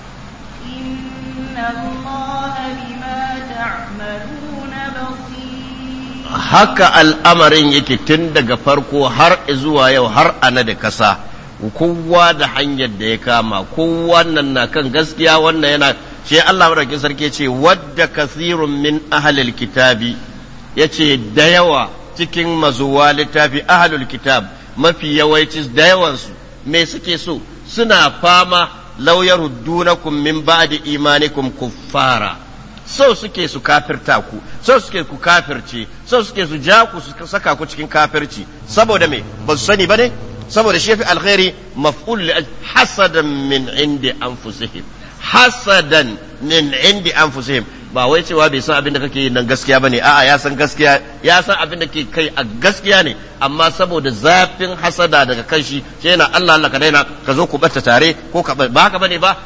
إن الله بما تعملون بصير. haka al'amarin yake tun daga farko har zuwa yau har ana da kasa, kowa da hanyar da ya kama, kowa nan na kan gaskiya, wannan yana shi Allah madaukakin sarki ce wadda kasirun min ahlil kitabi, yace da yawa cikin mazuwa littafi ahlul kitab, mafi yawanci da yawansu me suke so, suna fama law yaruddunakum min ba'di imanikum kuffara, so suke su kafirta ku, so suke ku kafirce, so suke su ja ku su saka ku cikin kafirci, saboda me ba su sani bane, saboda shi fi alkhairi maf'ul li hasadan min indi anfusihim, hasadan min indi anfusihim, ba wai cewa bai san abin da kake yi nan gaskiya bane, a'a ya san gaskiya, ya san abin da ke kai a gaskiya ne, amma saboda zafin hasada daga kan shi sai yana Allah Allah ka daina ka zo ku bata tare ko ka ba haka bane ba.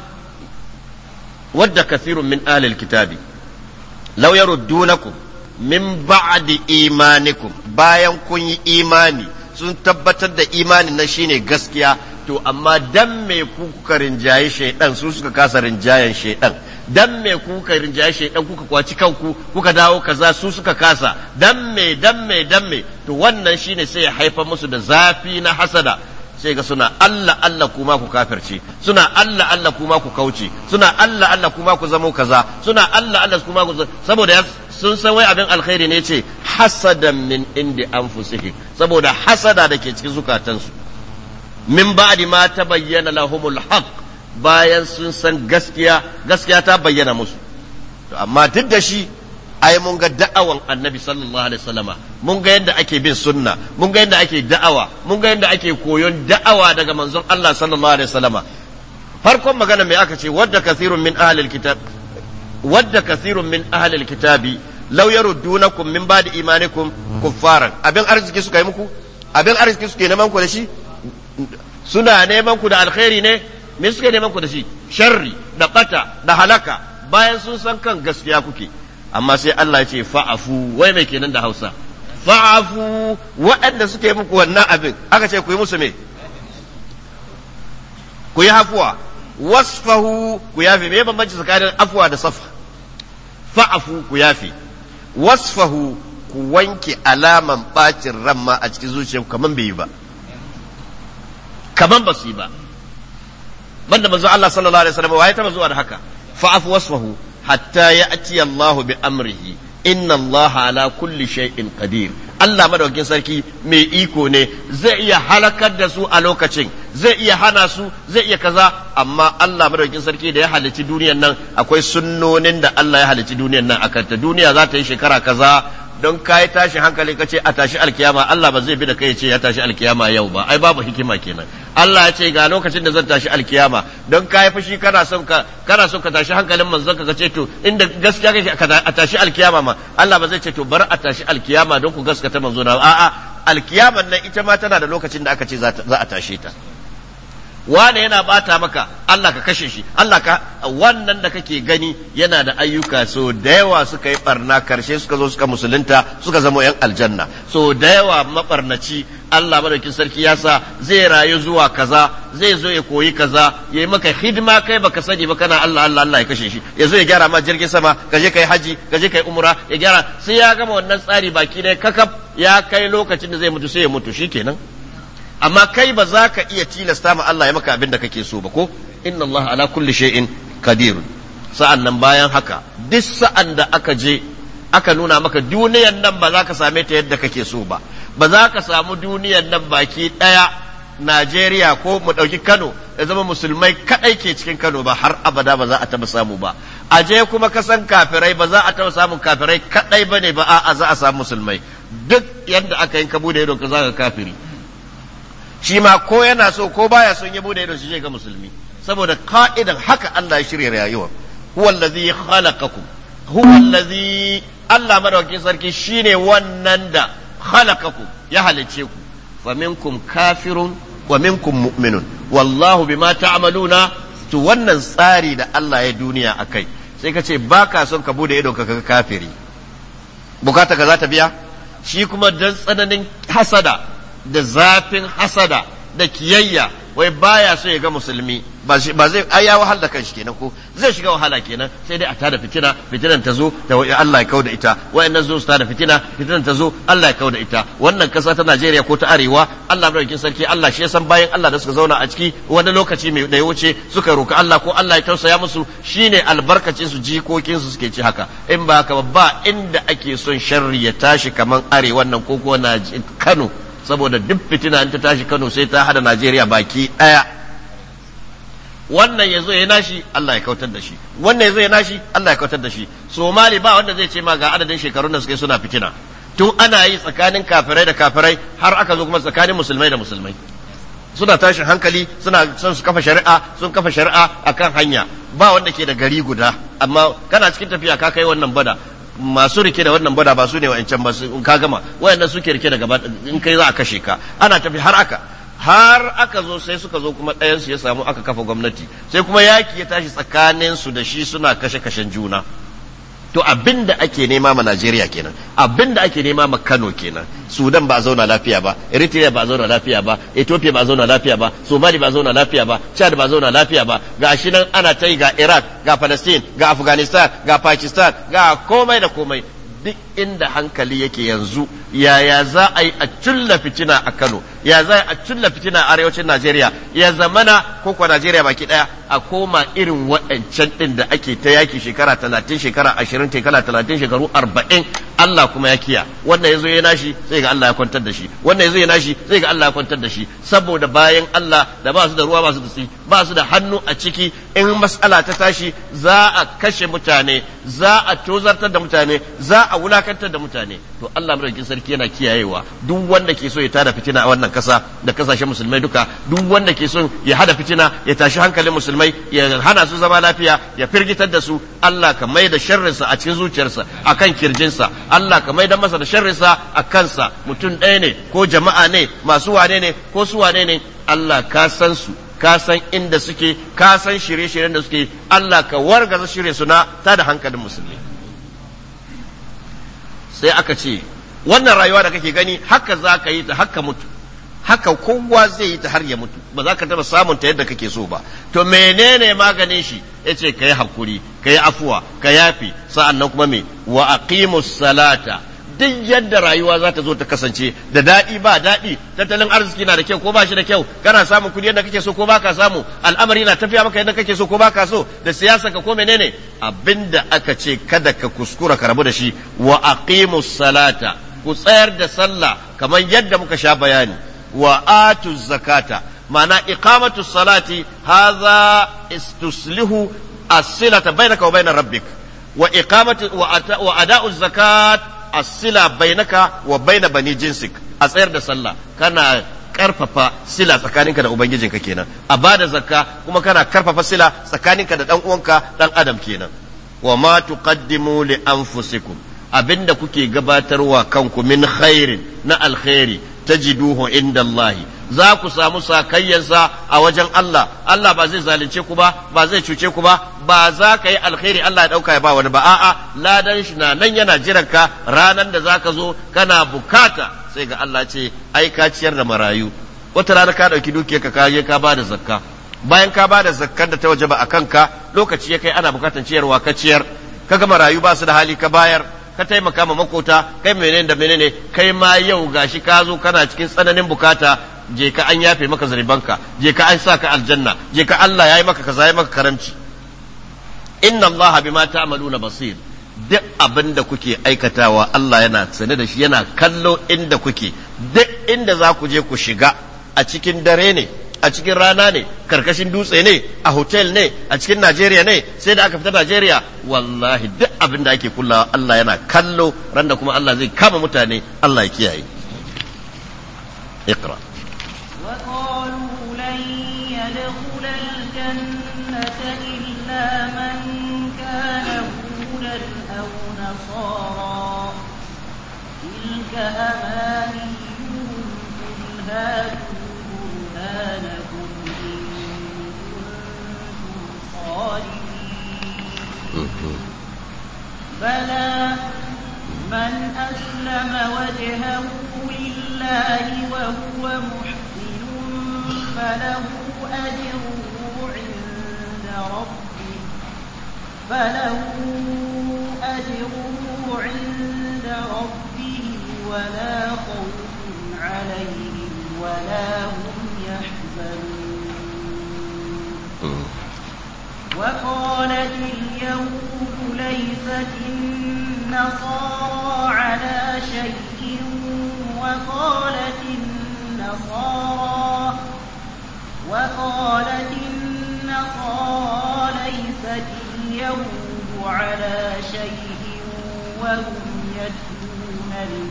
wadda kathirun min ahlil kitabi law yaruddunakum min ba'di imanikum, bayan kun yi imani sun tabbatar da imanin nan shine gaskiya, to amma dan me kuka rinjaye shaydan, su suka kasa rinjayen shaydan, dan me kuka rinjaye shaydan kuka kwaci kanku kuka dawo kaza, su suka kasa, dan me to wannan shine sai ya haifar musu da zafi na hasada, sai ga suna Allah Allah kuma ku kafirce, suna Allah Allah kuma ku kauce, suna Allah Allah kuma ku zamo kaza, suna Allah Allah kuma ku, saboda sun san wai abin alkhairi ne, ce hasadan min indi anfusihim, saboda hasada da ke cikin zukatansu, min ba'di ma tabayyana lahumul haqq, bayan sun san gaskiya ta bayyana musu. To amma duk da shi ai mun ga da'awan annabi sallallahu alaihi wasallama, mun ga yadda ake bin sunna, mun ga yadda ake da'awa, mun ga yadda ake koyon da'awa daga manzon Allah sallallahu alaihi wasallama. Farkon magana mai aka ce wadda kathirun min ahlil kitab, wadda kathirun min ahlil kitabi law yaruddunakum min ba'di imanikum kuffaran, abin arziki suka yi muku, abin arziki suke neman ku da shi, suna neman ku da alkhairi ne, me suke neman ku da shi? Sharri da bata da halaka, bayan sun san kan gaskiya kuke. Amma sai Allah ya ce fa'afu, wai mai kenan da Hausa? Fa'afu, waɗanda suke muku wannan abin aka ce ku yi musu me? Ku yi hafuwa. Wasfahu, ku yafi. Me bambanci tsakanin afuwa da safa? Fa'afu, ku yafi. Wasfahu, ku wanke alaman bacin ran ma a cikin zuciyarku kaman bai yi ba, kaman ba su yi ba. Banda manzo Allah sallallahu alaihi wasallam waye taba zuwa da haka? Fa'afu wasfahu hatta ya'ti Allahu bi amrihi, inna Allah ala kulli shay'in qadir. Allah madaukakin sarki mai iko ne, zai iya halakar da su a lokacin, zai iya hana su, zai iya kaza, amma Allah madaukakin sarki da ya halicci duniyar nan akwai sunnonin da Allah ya halicci duniyar nan akan ta. Duniya za ta yi shekara kaza, don kai tashi hankali kace a tashi alkiyama, Allah ba zai bi da kai ya ce ya tashi alkiyama yau ba, ai babu hikima kenan. Allah ya ce ga lokacin da zan tashi alkiyama, don kai fushi kana son ka tashi hankalin manzon ka ce to inda gaskiya kake a tashi alkiyama ma, Allah ba zai ce to bar a tashi alkiyama don ku gaskata manzo na, a'a alkiyaman nan ita ma tana da lokacin da aka ce za a tashe ta. wane yana bata maka, Allah ka kashe shi, Allah ka, wannan da kake gani yana da ayyuka so da yawa suka yi barna, karshe suka zo suka musulunta suka zama yan aljanna. So da yawa mabarnaci Allah madaukin sarki ya sa zai rayu zuwa kaza, zai zo ya koyi kaza, ya yi maka hidima kai baka sani ba, kana Allah Allah Allah ya kashe shi, ya zo ya gyara ma jirgin sama, ka je kai haji, ka je kai umra, ya gyara, sai ya gama wannan tsari baki ɗaya kakaf, ya kai lokacin da zai mutu sai ya mutu, shikenan. Amma kai ba za ka iya tilasta ma Allah ya maka abin da kake so ba, ko inna Allah ala kulli shay'in qadir. Sa'an nan bayan haka, duk sa'an da aka je aka nuna maka duniyan nan ba za ka same ta yadda kake so ba, ba za ka samu duniyan nan baki daya Najeriya ko mu ɗauki Kano ya zama musulmai kaɗai ke cikin Kano ba, har abada ba za a taɓa samu ba. A je kuma kasan kafirai ba za a taɓa samun kafirai kaɗai ba ne ba, a'a za a samu musulmai. Duk yadda aka yi ka bude idon ka za ka kafiri. Shi ma ko yana so ko baya son ya bude idon shi ga musulmi. Saboda ka'idan haka Allah ya shirya rayuwa. Huwa allazi khalaqakum. Huwa allazi, Allah madaukakin sarki shine wannan da khalaqakum ya halice ku. Fa minkum kafirun wa minkum mu'minun. Wallahu bima ta'maluna. To wannan tsari da Allah ya duniya akai. Sai ka ce baka son ka bude idon ka ga kafiri. Bukata ka za ta biya? Shi kuma dan tsananin hasada da zafin hasada da kiyayya wai baya so ya ga musulmi ba zai ai ya wahala kanshi kenan ko zai shiga wahala kenan, sai dai a tada fitinan ta zo da Allah ya kauda ita, wayannan zo su tada fitinan ta zo Allah ya kauda ita. Wannan kasa ta Najeriya ko ta Arewa, Allah madaukakin sarki Allah shi ya san bayan Allah da suka zauna a ciki wani lokaci mai da ya wuce suka roka Allah ko Allah ya tausaya musu, shine albarkacin su jikokin su suke ci haka. In ba haka ba inda ake son sharri ya tashi kaman Arewa nan ko kuwa Kano, saboda duk fitina in ta tashi Kano sai ta hada Najeriya baki daya. Wannan yazo ya nashi Allah ya kautar da shi, wannan yazo ya nashi Allah ya kautar da shi. Somali ba wanda zai ce ma ga adadin shekarun da suke suna fitina, tun ana yi tsakanin kafirai da kafirai har aka zo kuma tsakanin musulmai da musulmai. Suna tashin hankali, suna son su kafa shari'a, sun kafa shari'a akan hanya. Ba wanda ke da gari guda, amma kana cikin tafiya ka kai wannan bada, masu rike da wannan bada ba su ne wa'ancan ba, in ka gama wayannan suke rike da gaba, in kai za a kashe ka. Ana tafi har aka zo sai suka zo kuma ɗayan su ya samu aka kafa gwamnati, sai kuma yaki ya tashi tsakanin su da shi, suna kashe juna. To abinda ake nema ma Najeriya kenan, abinda ake nema ma Kano kenan. Sudan ba a zauna lafiya ba, Eritrea ba a zauna lafiya ba, Ethiopia ba a zauna lafiya ba, Somali ba a zauna lafiya ba, Chad ba a zauna lafiya ba. Ga shi nan ana ta yi ga Iraq, ga Palestine, ga Afghanistan, ga Pakistan, ga komai da komai. Duk inda hankali yake yanzu, yaya za a yi a culla fitina a Kano, ya za a culla fitina a arewacin Najeriya, ya zamana ko kwa Najeriya baki daya a koma irin waɗancan ɗin da ake ta yaki shekara 30, shekara 20, shekara 30, shekaru 40. Allah kuma ya kiya, wannan yazo ya nashi sai ga Allah ya kwantar da shi, wannan yazo ya nashi sai ga Allah ya kwantar da shi, saboda bayan Allah da ba su da ruwa, ba su da tsi, ba su da hannu a ciki. In mas'ala ta tashi za a kashe mutane, za a tozartar da mutane, za a wulakantar da mutane. To Allah madaukakin sarki yana kiyayewa duk wanda ke so ya tada fitina a wannan kasa da kasashen musulmai duka, duk wanda ke so ya hada fitina, ya tashi hankalin musulmai, ya hana su zama lafiya, ya firgitar da su, Allah ka mai da sharrinsa a cikin zuciyarsa, akan kirjinsa. Allah ka mai da masa da sharrinsa a kansa, mutum ɗaya ne ko jama'a ne, masu wane ne ko su wane ne, Allah ka san su, ka san inda suke, ka san shirye-shiryen da suke. Allah ka wargaza shirye su na tada hankalin musulmi. Sai aka ce wannan rayuwa da kake gani haka za ka yi ta haka mutu, haka kowa zai yi ta har ya mutu, ba za ka taba samun ta yadda kake so ba. To menene maganin shi? Yace kai hakuri, kai afuwa, ka yafi, sa'annan kuma me wa aqimus salata. Duk yadda rayuwa za ta zo ta kasance, da daɗi ba daɗi, tattalin arziki na da kyau ko ba shi da kyau, kana samun kuɗi yadda kake so ko ba ka samu, al'amari na tafiya maka yadda kake so ko ba ka so, da siyasa ka ko menene, abinda aka ce kada ka kuskura ka rabu da shi, wa aqimus salata, ku tsayar da sallah kamar yadda muka sha bayani, wa atuz zakata, ma'ana iqamatus salati hadha istuslihu as-silata bainaka wa bainar rabbik, wa iqamatu wa ada'uz zakat as-sila bainaka wa baina bani jinsik. A tsayar da sallah kana karfafa sila tsakaninka da ubangijinka kenan, a bada zakka kuma kana karfafa sila tsakaninka da dan uwanka dan adam kenan. Wa ma tuqaddimu li anfusikum, abinda kuke gabatarwa kanku min khairin na alkhairi, tajiduhu inda Allah, za ku samu sakayyansa a wajen Allah. Allah ba zai zalunce ku ba, ba zai cuce ku ba, ba za ka yi alkhairi Allah ya dauka ya ba wani ba, a'a ladan shi na nan yana jiran ka, ranan da zaka zo kana bukata sai ga Allah ce ai ka ciyar da marayu. Wata rana ka dauki dukiyarka ka je ka bada zakka, bayan ka bada zakkar da ta wajaba a kanka, lokaci ya kai ana bukatan ciyarwa, ka ciyar, kaga marayu ba su da hali ka bayar, ka taimaka ma makota, kai menene da menene, kai ma yau gashi ka zo kana cikin tsananin bukata, je ka an yafe maka zaribanka, je ka an sa ka aljanna, je ka Allah ya yi maka kaza, ya maka karamci. Inna Allah bima ta'maluna basir. Duk abin da kuke aikatawa Allah yana sane da shi, yana kallo inda kuke, duk inda za ku je ku shiga a cikin dare ne, a cikin rana ne, karkashin dutse ne, a hotel ne, a cikin Najeriya ne, sai da aka fita Najeriya, wallahi duk abin da ake kullawa Allah yana kallo, randa kuma Allah zai kama mutane, Allah ya kiyaye. Iqra. وقالوا لن يدخل الجنة إلا من كان هودا أو نصارى تلك أمانيهم قل هاتوا برهانكم إن كنتم صادقين بلى من أسلم وجهه لله وهو محسن فله أجره عند ربه ولا خوف عليهم ولا هم يحزنون وقالت اليهود ليست النصارى على شيء وقالت النصارى ليست اليهود على شيء وهم يتلون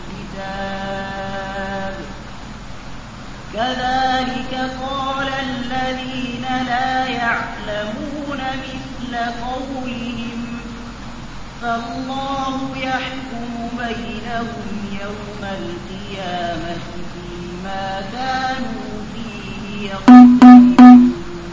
الكتاب كذلك قال الذين لا يعلمون مثل قولهم فالله يحكم بينهم يوم القيامة فيما كانوا فيه يختلفون.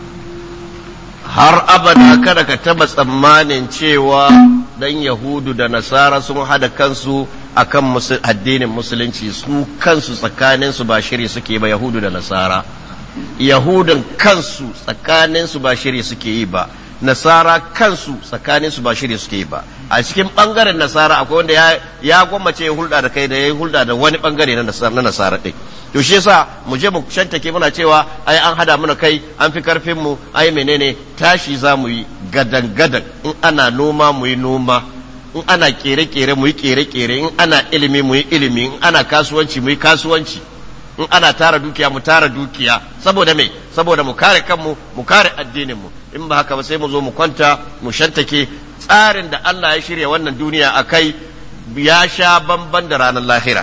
har abada kada ka taba tsammanin cewa dan Yahudu da Nasara sun hada kansu akan addinin musulunci, su kansu tsakaninsu ba shiri suke ba. Yahudu da Nasara, Yahudun kansu tsakaninsu ba shiri suke yi ba, Nasara kansu tsakaninsu ba shiri suke yi ba. A cikin bangaren Nasara akwai wanda ya gwammace ya hulɗa da kai da ya yi hulɗa da wani bangare na Nasara ɗin. To shi yasa mu je mu shantake muna cewa ai an hada muna kai, an fi karfin mu, ai menene, tashi za mu yi gadan gadan. In ana noma mu yi noma, in ana kere-kere mu yi kere-kere, in ana ilimi mu yi ilimi, in ana kasuwanci mu yi kasuwanci, in ana tara dukiya mu tara dukiya. Saboda me? Saboda mu kare kanmu, mu kare addinin mu. In ba haka ba sai mu zo mu kwanta mu shantake. Tsarin da Allah ya shirya wannan duniya akai ya sha bamban da ranar lahira.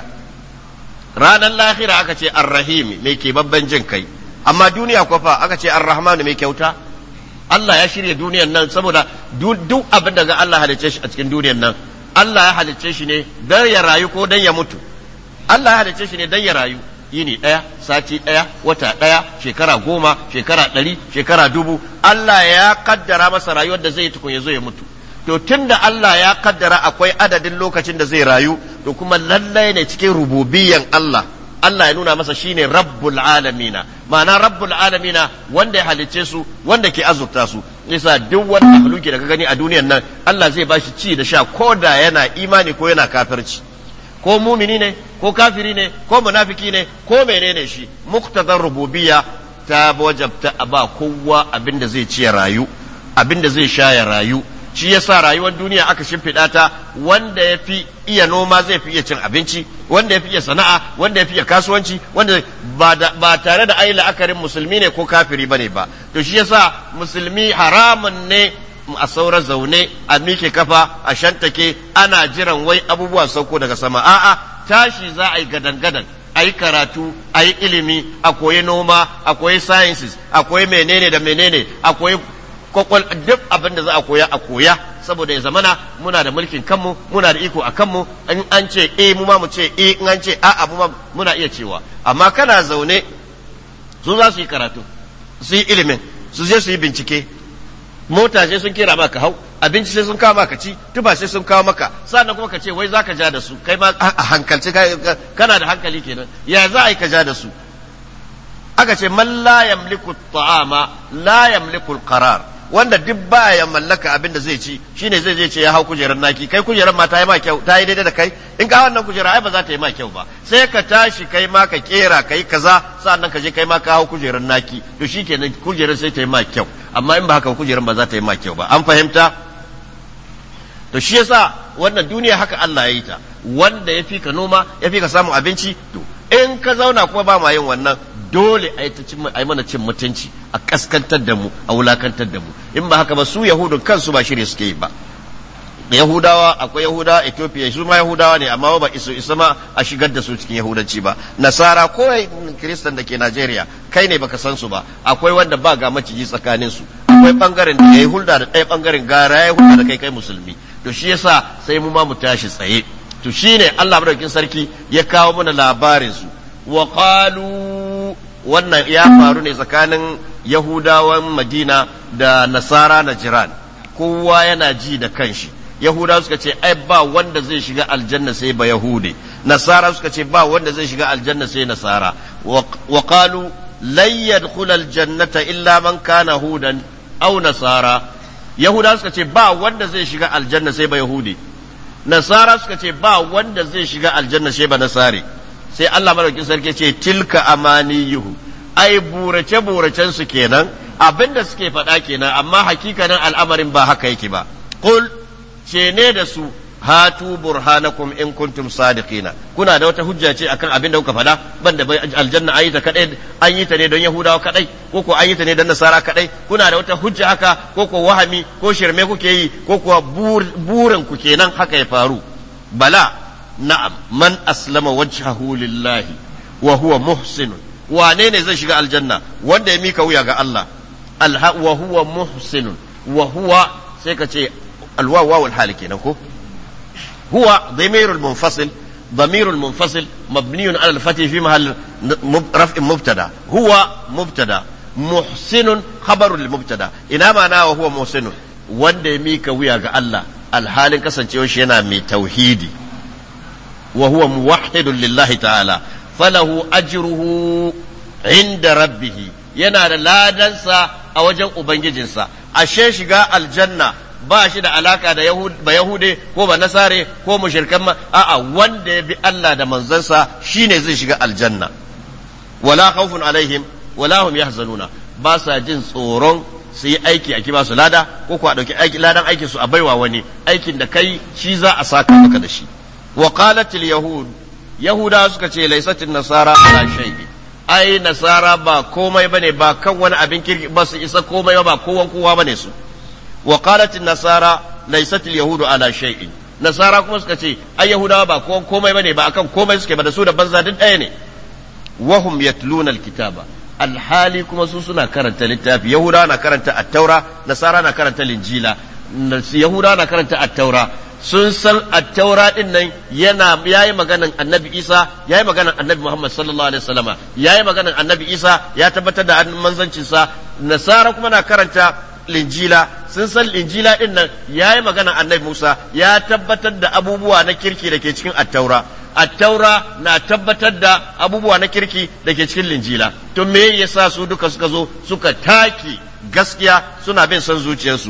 Ranar lahira aka ce Ar-Rahim mai ke babban jin kai, amma duniya kwafa aka ce Ar-Rahman mai kyauta. Allah ya shirya duniyan nan saboda duk abin da ga Allah halicce shi a cikin duniyan nan, Allah ya halicce shi ne don ya rayu ko don ya mutu. Allah ya halicce shi ne don ya rayu, yini ɗaya, sati ɗaya, wata ɗaya, shekara 10, shekara 100, shekara 1000. Allah ya kaddara masa rayuwar da zai tukun ya zo ya mutu. To tunda Allah ya kaddara akwai adadin lokacin da zai rayu, to kuma lallai ne cikin rububiyyan Allah, Allah ya nuna masa shine rabbul alamina. Ma'ana rabbul alamina wanda ya halicce su, wanda ke azurta su. Yasa duk wani makhluki da ka gani a duniyan nan, Allah zai bashi ci da sha ko da yana imani ko yana kafirci. Ko mumini ne, ko kafiri ne, ko munafiki ne, ko menene shi, muktadar rububiyya ta wajabta a ba kowa abin da zai ci ya rayu, abin da zai sha ya rayu. Shi yasa rayuwar duniya aka shimfiɗa ta, wanda ya fi iya noma zai fi iya cin abinci, wanda ya fi iya sana'a, wanda ya fi iya kasuwanci, wanda ba tare da ai la'akarin musulmi ne ko kafiri bane ba. To shi yasa musulmi haramun ne a saura zaune a mike kafa a shantake ana jiran wai abubuwa sauko daga sama. A'a, tashi za a yi gadan-gadan, a yi karatu, a yi ilimi, a koyi noma, a koyi sciences, a koyi menene da menene, a koyi kwakwal, duk abin da za a koya saboda ya zamana muna da mulkin kanmu, muna da iko a kanmu. In an ce mu ma mu ce in an ce a'a mu ma muna iya cewa. Amma kana zaune, su za su yi karatu, su yi ilimin, su je su yi bincike, mota sai sun kera maka hau, abinci sai sun kawo maka ci, tuba sai sun kawo maka, sannan kuma ka ce wai za ka ja da su, kai ma a hankalci kana da hankali kenan, ya za a yi ka ja da su? Aka ce man la yamliku ta'ama la yamliku al-qarar, wanda duk ba ya mallaka abin da zai ci shine zai je ce ya hau kujerar naki. Kai kujerar ma ta yi ma kyau, ta yi daidai da kai? In ka wannan kujera ai ba za ta yi ma kyau ba, sai ka tashi kai ma ka kera kai kaza, sannan ka je kai ma ka hau kujerar naki, to shikenan kujerar sai ta yi ma kyau. Amma in ba haka kujerar ba za ta yi ma kyau ba. An fahimta? To shi yasa wannan duniya haka Allah ya yi ta, wanda ya fi ka noma, ya fi ka samun abinci, to in ka zauna kuma ba ma yin wannan, dole a yi mana cin mutunci, a kaskantar da mu, a wulakantar da mu. In ba haka ba su Yahudun kansu ba shirye suke yi ba. Yahudawa akwai Yahudawa Ethiopia su ma Yahudawa ne amma ba isa ma a shigar da su cikin Yahudanci ba. Nasara ko Kiristan da ke Najeriya kai ne baka san su ba, akwai wanda ba ga maciji tsakanin su, akwai bangaren da yayi hulda da ɗaya bangaren gara ya hulda da kai musulmi. To shi yasa sai mu ma mu tashi tsaye. To shine Allah madaukakin sarki ya kawo mana labarin su. Wa qalu, wannan ya faru ne tsakanin Yahudawan Madina da Nasara na Jiran. Kowa yana ji da kanshi. Yahudawa suka ce ai ba wanda zai shiga aljanna sai ba Yahude, Nasara suka ce ba wanda zai shiga aljanna sai Nasara. Wa qalu lan yadkhula aljannata illa man kana hudan aw nasara. Yahudawa suka ce ba wanda zai shiga aljanna sai ba Yahude, Nasara suka ce ba wanda zai shiga aljanna sai ba Nasare. Sai Allah madaukakin sarki ce tilka amaniyuhu, ai burace buracen su kenan, abinda suke faɗa kenan, amma hakikanin al'amarin ba haka yake ba. Qul, ce ne da su, hatu burhanakum in kuntum sadiqina, kuna da wata hujja ce akan abin da kuka faɗa, banda bai aljanna an yi ta kadai, an yi ta ne don Yahudawa kadai, ko ko an yi ta ne don Nasara kadai, kuna da wata hujja haka, ko ko wahami ko shirme kuke yi, ko ko burin ku kenan haka ya faru. Bala, na'am, man aslama wajhahu lillahi wa huwa muhsinun, wane ne zai shiga aljanna? Wanda ya mika wuya ga Allah. Wa huwa muhsinun, wa huwa sai ka ce الواو واو الحال كينكو هو ضمير المنفصل مبني على الفتح في محل رفع مبتدا. هو مبتدا، محسن خبر للمبتدا. ina ma'ana wa huwa muhsinun, wanda ya mika wuya ga Allah alhalin kasancewar shi yana mai tauhidi, wa huwa muwahhidun lillahi ta'ala, falahu ajruhu inda rabbih, yana da ladansa a wajen ubangijinsa. Ashe shiga aljanna ba shi da alaka da ba Yahude ko ba Nasare ko mushrikan ma, a'a wanda ya bi Allah da manzansa shine zai shiga aljanna. Wala khawfun alaihim wala hum yahzanuna, ba sa jin tsoron su yi aiki a kiba su lada, ko ko a dauki aiki ladan aikin su a baiwa wani, aikin da kai shi za a saka maka da shi. Wa qalatil yahud, yahuda suka ce laysatin nasara ala shay'in, ai nasara ba komai bane, ba kan wani abin kirki ba su isa komai ba kowan kowa bane su. وقالت النصارى ليست اليهود على شيء، نصارى kuma suka ce ai yahudawa ba komai bane, ba akan komai suke ba, da su da banza duk ɗaya ne. wahum yatluna alkitaba, alhali kuma su suna karanta littafi. Yahudawa na karanta at-taura, nasara na karanta linjila. Yahudawa na karanta at-taura, sun san at-taura din nan yayi maganan annabi Isa, yayi maganan annabi Muhammad sallallahu alaihi wasallama, yayi maganan annabi Isa, ya tabbatar da manzancin sa. Nasara kuma na karanta linjila, sun san linjila din nan yayi magana annabi Musa, ya tabbatar da abubuwa na kirki da ke cikin attaura. Attaura na tabbatar da abubuwa na kirki da ke cikin linjila. To me yasa su duka suka zo suka taki gaskiya suna bin son zuciyarsu?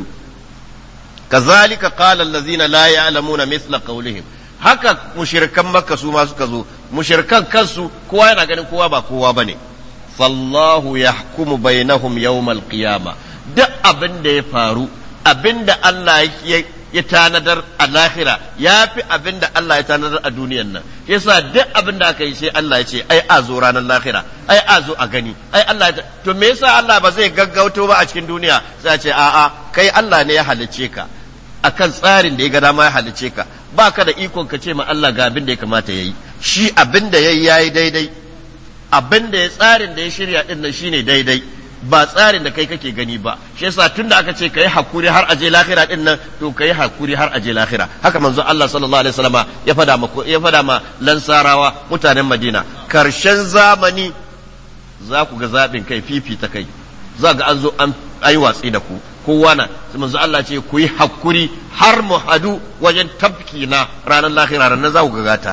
Kazalika qala allazina la ya'lamuna mithla qawlihim, haka mushrikan Makka su ma suka zo, mushrikan kansu kowa yana ganin kowa ba kowa bane. Fallahu yahkumu bainahum yawmal qiyamah, duk abin da ya faru, abin da Allah ya tanadar a lahira ya fi abin da Allah ya tanadar a duniyan nan. Yasa duk abin da aka yi sai Allah ya ce ai a zo ranar lahira, ai a zo a gani, ai Allah ya to me yasa Allah ba zai gaggauto ba a cikin duniya? Sai ya ce a'a, kai Allah ne ya halicce ka akan tsarin da ya ga dama ya halicce ka, ba ka da ikon ka ce ma Allah ga abin da ya kamata yayi. Shi abin da yayi daidai, abin da ya tsarin da ya shirya din nan shine daidai, ba tsarin da kai kake gani ba. Shi yasa tunda aka ce kai hakuri har aje lahira din nan, to kai hakuri har aje lahira. Haka manzo Allah sallallahu alaihi wasallama ya fada ma lansarawa mutanen Madina, karshen zamani za ku ga zabin kai fifita kai, za ga an zo an ayi watsi da ku kowa na. Manzo Allah ce ku yi hakuri har mu hadu wajen tafki na ranar lahira, rannan za ku ga gata,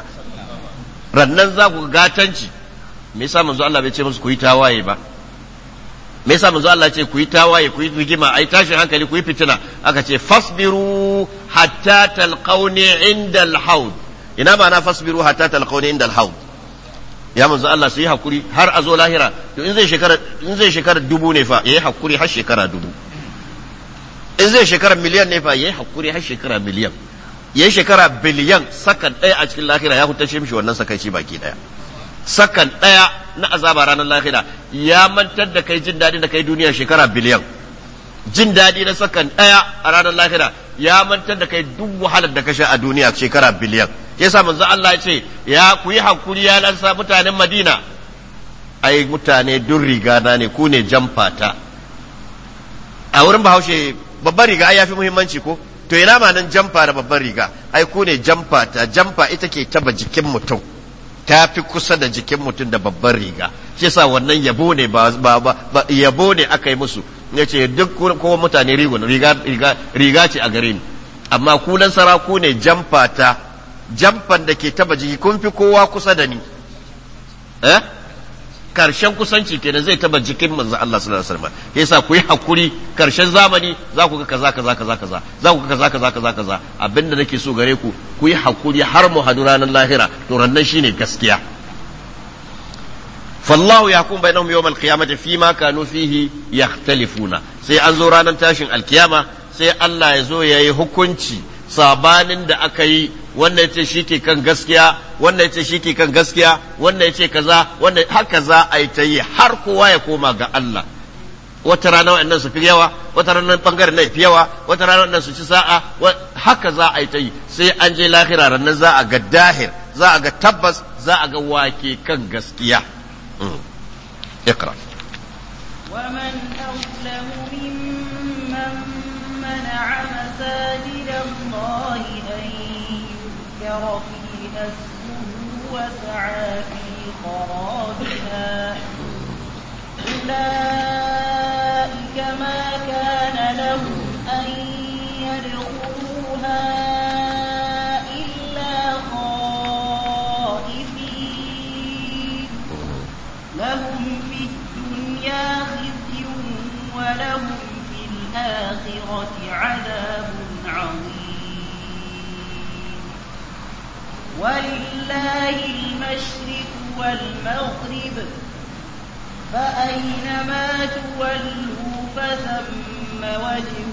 rannan za ku ga gatanci. Me yasa manzo Allah bai ce musu ku yi tawaye ba? Me yasa manzo Allah ce ku yi tawaye, ku yi rigima, ai tashin hankali, ku yi fitina? Aka ce fasbiru hatta talqauni inda al-haud. Ina ba na fasbiru hatta talqauni inda al-haud? Ya manzo Allah su yi hakuri har a zo lahira. To in zai shekara dubu ne fa yayi hakuri har shekara dubu. In zai shekara miliyan ne fa yayi hakuri har shekara miliyan. Yayi shekara biliyan sakan ɗaya a cikin lahira ya hutashe mishi wannan sakaici baki ɗaya. sakan ɗaya na azaba ranar lahira ya mantar da kai jin daɗi da kai duniya shekara biliyan. Jin daɗi na sakan ɗaya a ranar lahira ya mantar da kai duk wahalar da ka sha a duniya shekara biliyan. Yasa manzo Allah ya ce ya ku yi hakuri ya lansa mutanen Madina, ai mutane duk riga na ne, ku ne jamfata. A wurin Bahaushe babban riga ai yafi muhimmanci ko? To ina ma nan jamfa da babban riga, ai ku ne jamfata. Jamfa ita ke taba jikin mutum, ta fi kusa da jikin mutum da babban riga. Shi yasa wannan yabo ne ba yabo ne aka yi musu. Ya ce duk kowa mutane riga ce a gare ni, amma kunan saraku ne jamfata, jamfan da ke taba jiki, kun fi kowa kusa da ni. Karshen kusanci kenan zai taba jikin manzo Allah sallallahu alaihi wasallam. Yasa ku yi hakuri, karshen zamani za ku ga kaza kaza kaza kaza, za ku ga kaza kaza kaza kaza. Abinda nake so gare ku, ku yi hakuri har mu hadu ranar lahira, to rannan shine gaskiya. فالله يحكم بينهم يوم القيامة فيما كانوا فيه يختلفون. sai an zo ranar tashin alkiyama sai Allah ya zo ya yi hukunci sabanin da aka yi, wanda ya ce shi ke kan gaskiya, wanda ya ce shi ke kan gaskiya, wanda ya ce kaza, wanda haka za a yi ta yi har kowa ya koma ga Allah. Wata rana waɗannan su fi yawa, wata rana bangaren na fi yawa, wata rana waɗannan su ci sa'a, haka za a yi ta yi sai an je lahira, rannan za a ga dahir, za a ga tabbas, za a ga wake kan gaskiya. اقرأ. ومن أظلم ممن منع مساجد الله أن يذكر فيها اسمه وسعى في خرابها أولئك ما كان لهم أن يدخلوها إلا خائفين لهم في الدنيا خزي ولهم في الآخرة عذاب عظيم ولله المشرق والمغرب فأينما تولوا فثم وجه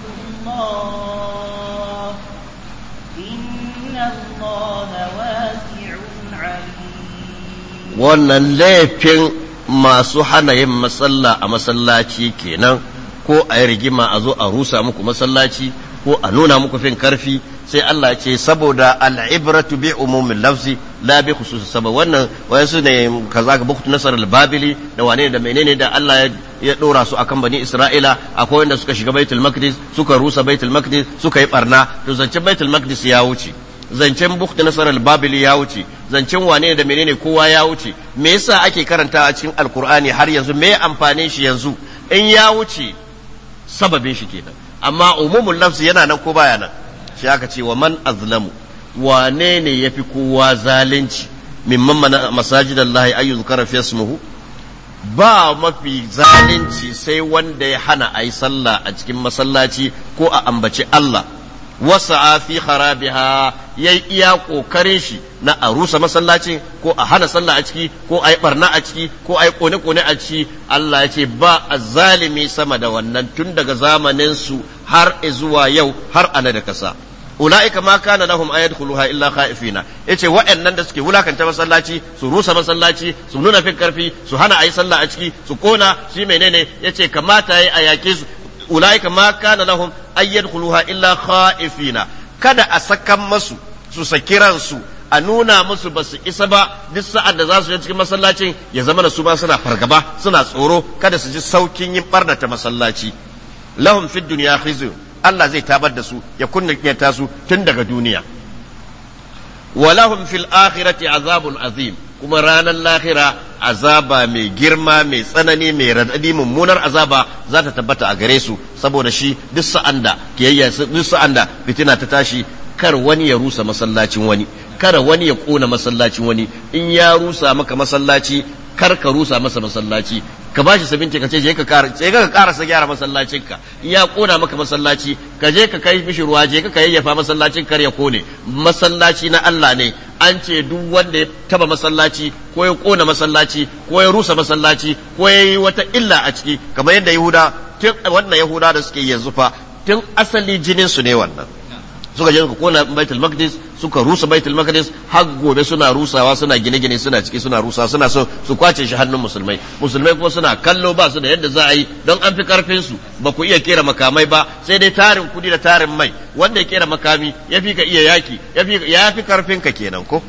الله إن الله واسع عليم. wannan laifin masu hana yin masalla a masallaci kenan, ko a yi rigima a zo a rusa muku masallaci ko a nuna muku fin karfi, sai Allah ce saboda al'ibratu bi umumin lafzi la bi khususi sabab. wannan wayansu ne kaza ga buktu nasar al-babili da wane da menene da Allah ya dora su akan bani Isra'ila. Akwai wanda suka shiga baitul maqdis, suka rusa baitul maqdis, suka yi barna. To zancen baitul maqdis ya wuce, zancen buktu nasar al-babili ya wuce, zancen wane da menene kowa ya wuce. Me yasa ake karanta a cikin alkur'ani har yanzu? me amfanin shi yanzu? In ya wuce sababin shi kenan, amma umumul lafzi yana nan ko baya nan. Shi aka ce wa man azlamu, wane ne yafi kowa zalunci, mimman mana masajidallahi ayyu zikra fi ismuhu, ba mafi zalunci sai wanda ya hana ayi sallah a cikin masallaci ko a ambaci Allah, wasa'a fi kharabiha, yayi iya kokarin shi na a rusa masallaci ko a hana sallah a ciki ko ayi barna a ciki ko ayi kone a ciki. Allah ya ce ba azzalimi sama da wannan tun daga zamanin su har zuwa yau har ana da kasa. ulaika ma kana lahum ayadkhuluha illa khaifina, yace wa'annan da suke wulakanta masallaci, su rusa masallaci, su nuna fin karfi, su hana ayi sallah a ciki, su kona shi menene, yace kamata yayi a yake su. ulaika ma kana lahum ayyadkhuluha illa khaifina, kada a sakan masu su saki ransu, a nuna musu ba su isa ba. duk sa'ad da za su je cikin masallacin ya zama da su ba suna fargaba, suna tsoro, kada su ji saukin yin barnata masallaci. lahum fid dunya khizyun, Allah zai tabar da su, ya kunyata su tun daga duniya. wa lahum fil akhirati azabun azim, kuma ranar lahira azaba mai girma, mai tsanani, mai radadi, mummunar azaba za ta tabbata a gare su. saboda shi duk sa'an da kiyayya, duk sa'an da fitina ta tashi, kar wani ya rusa masallacin wani, kar wani ya kona masallacin wani. in ya rusa maka masallaci, kar ka rusa masa masallaci, ka bashi sabinci ka ce je ka karasa gyara masallacinka. in ya kona maka masallaci, ka je ka kai mishi ruwa, je ka yayyafa masallacin kar ya kone. masallaci na Allah ne, an ce duk wanda ya taba masallaci ko ya kona masallaci ko ya rusa masallaci ko ya yi wata illa a ciki, kamar yadda Yahuda, tun wannan Yahuda da suke yanzu fa tun asali jinin su ne wannan. suka je suka kona baitul maqdis suka rusa baitul maqdis har gobe suna rusawa suna gine-gine suna ciki suna rusa suna so su kwace shi hannun musulmai kuma suna kallo ba su da yadda za a yi don an fi karfin su ba ku iya kera makamai ba sai dai tarin kudi da tarin mai wanda ya kera makami ya fi ka iya yaki ya fi karfin ka kenan ko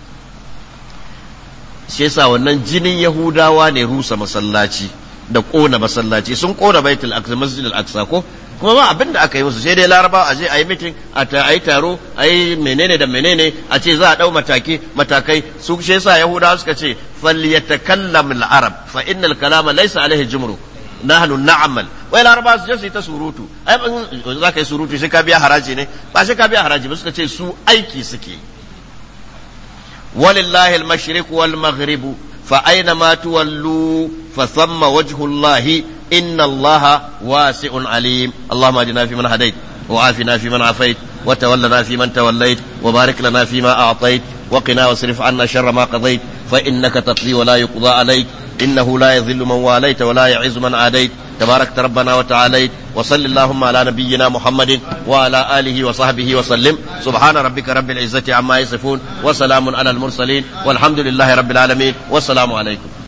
shi yasa wannan jinin yahudawa ne rusa masallaci da kona masallaci sun kona baitul aqsa masjidil aqsa ko kuma ba abin da aka yi musu sai dai laraba a je a yi mitin a yi taro a yi menene da menene a ce za a dau matakai su shi yasa yahudawa suka ce falyatakallam al-arab fa innal kalama laysa alaihi jumru nahnu na'mal wai laraba su je su yi ta surutu ai za ka yi surutu sai ka biya haraji ne ba sai ka biya haraji ba suka ce su aiki suke walillahi al-mashriq wal maghrib fa aina ma tuwallu fa thamma wajhu allahi إن الله واسع عليم اللهم اهدنا فيمن هديت وعافنا فيمن عافيت وتولنا فيمن توليت وبارك لنا فيما أعطيت وقنا واصرف عنا شر ما قضيت فإنك تقضي ولا يقضى عليك إنه لا يذل من واليت ولا يعز من عاديت تباركت ربنا وتعاليت وصل اللهم على نبينا محمد وعلى آله وصحبه وسلم سبحان ربك رب العزة عما يصفون وسلام على المرسلين والحمد لله رب العالمين والسلام عليكم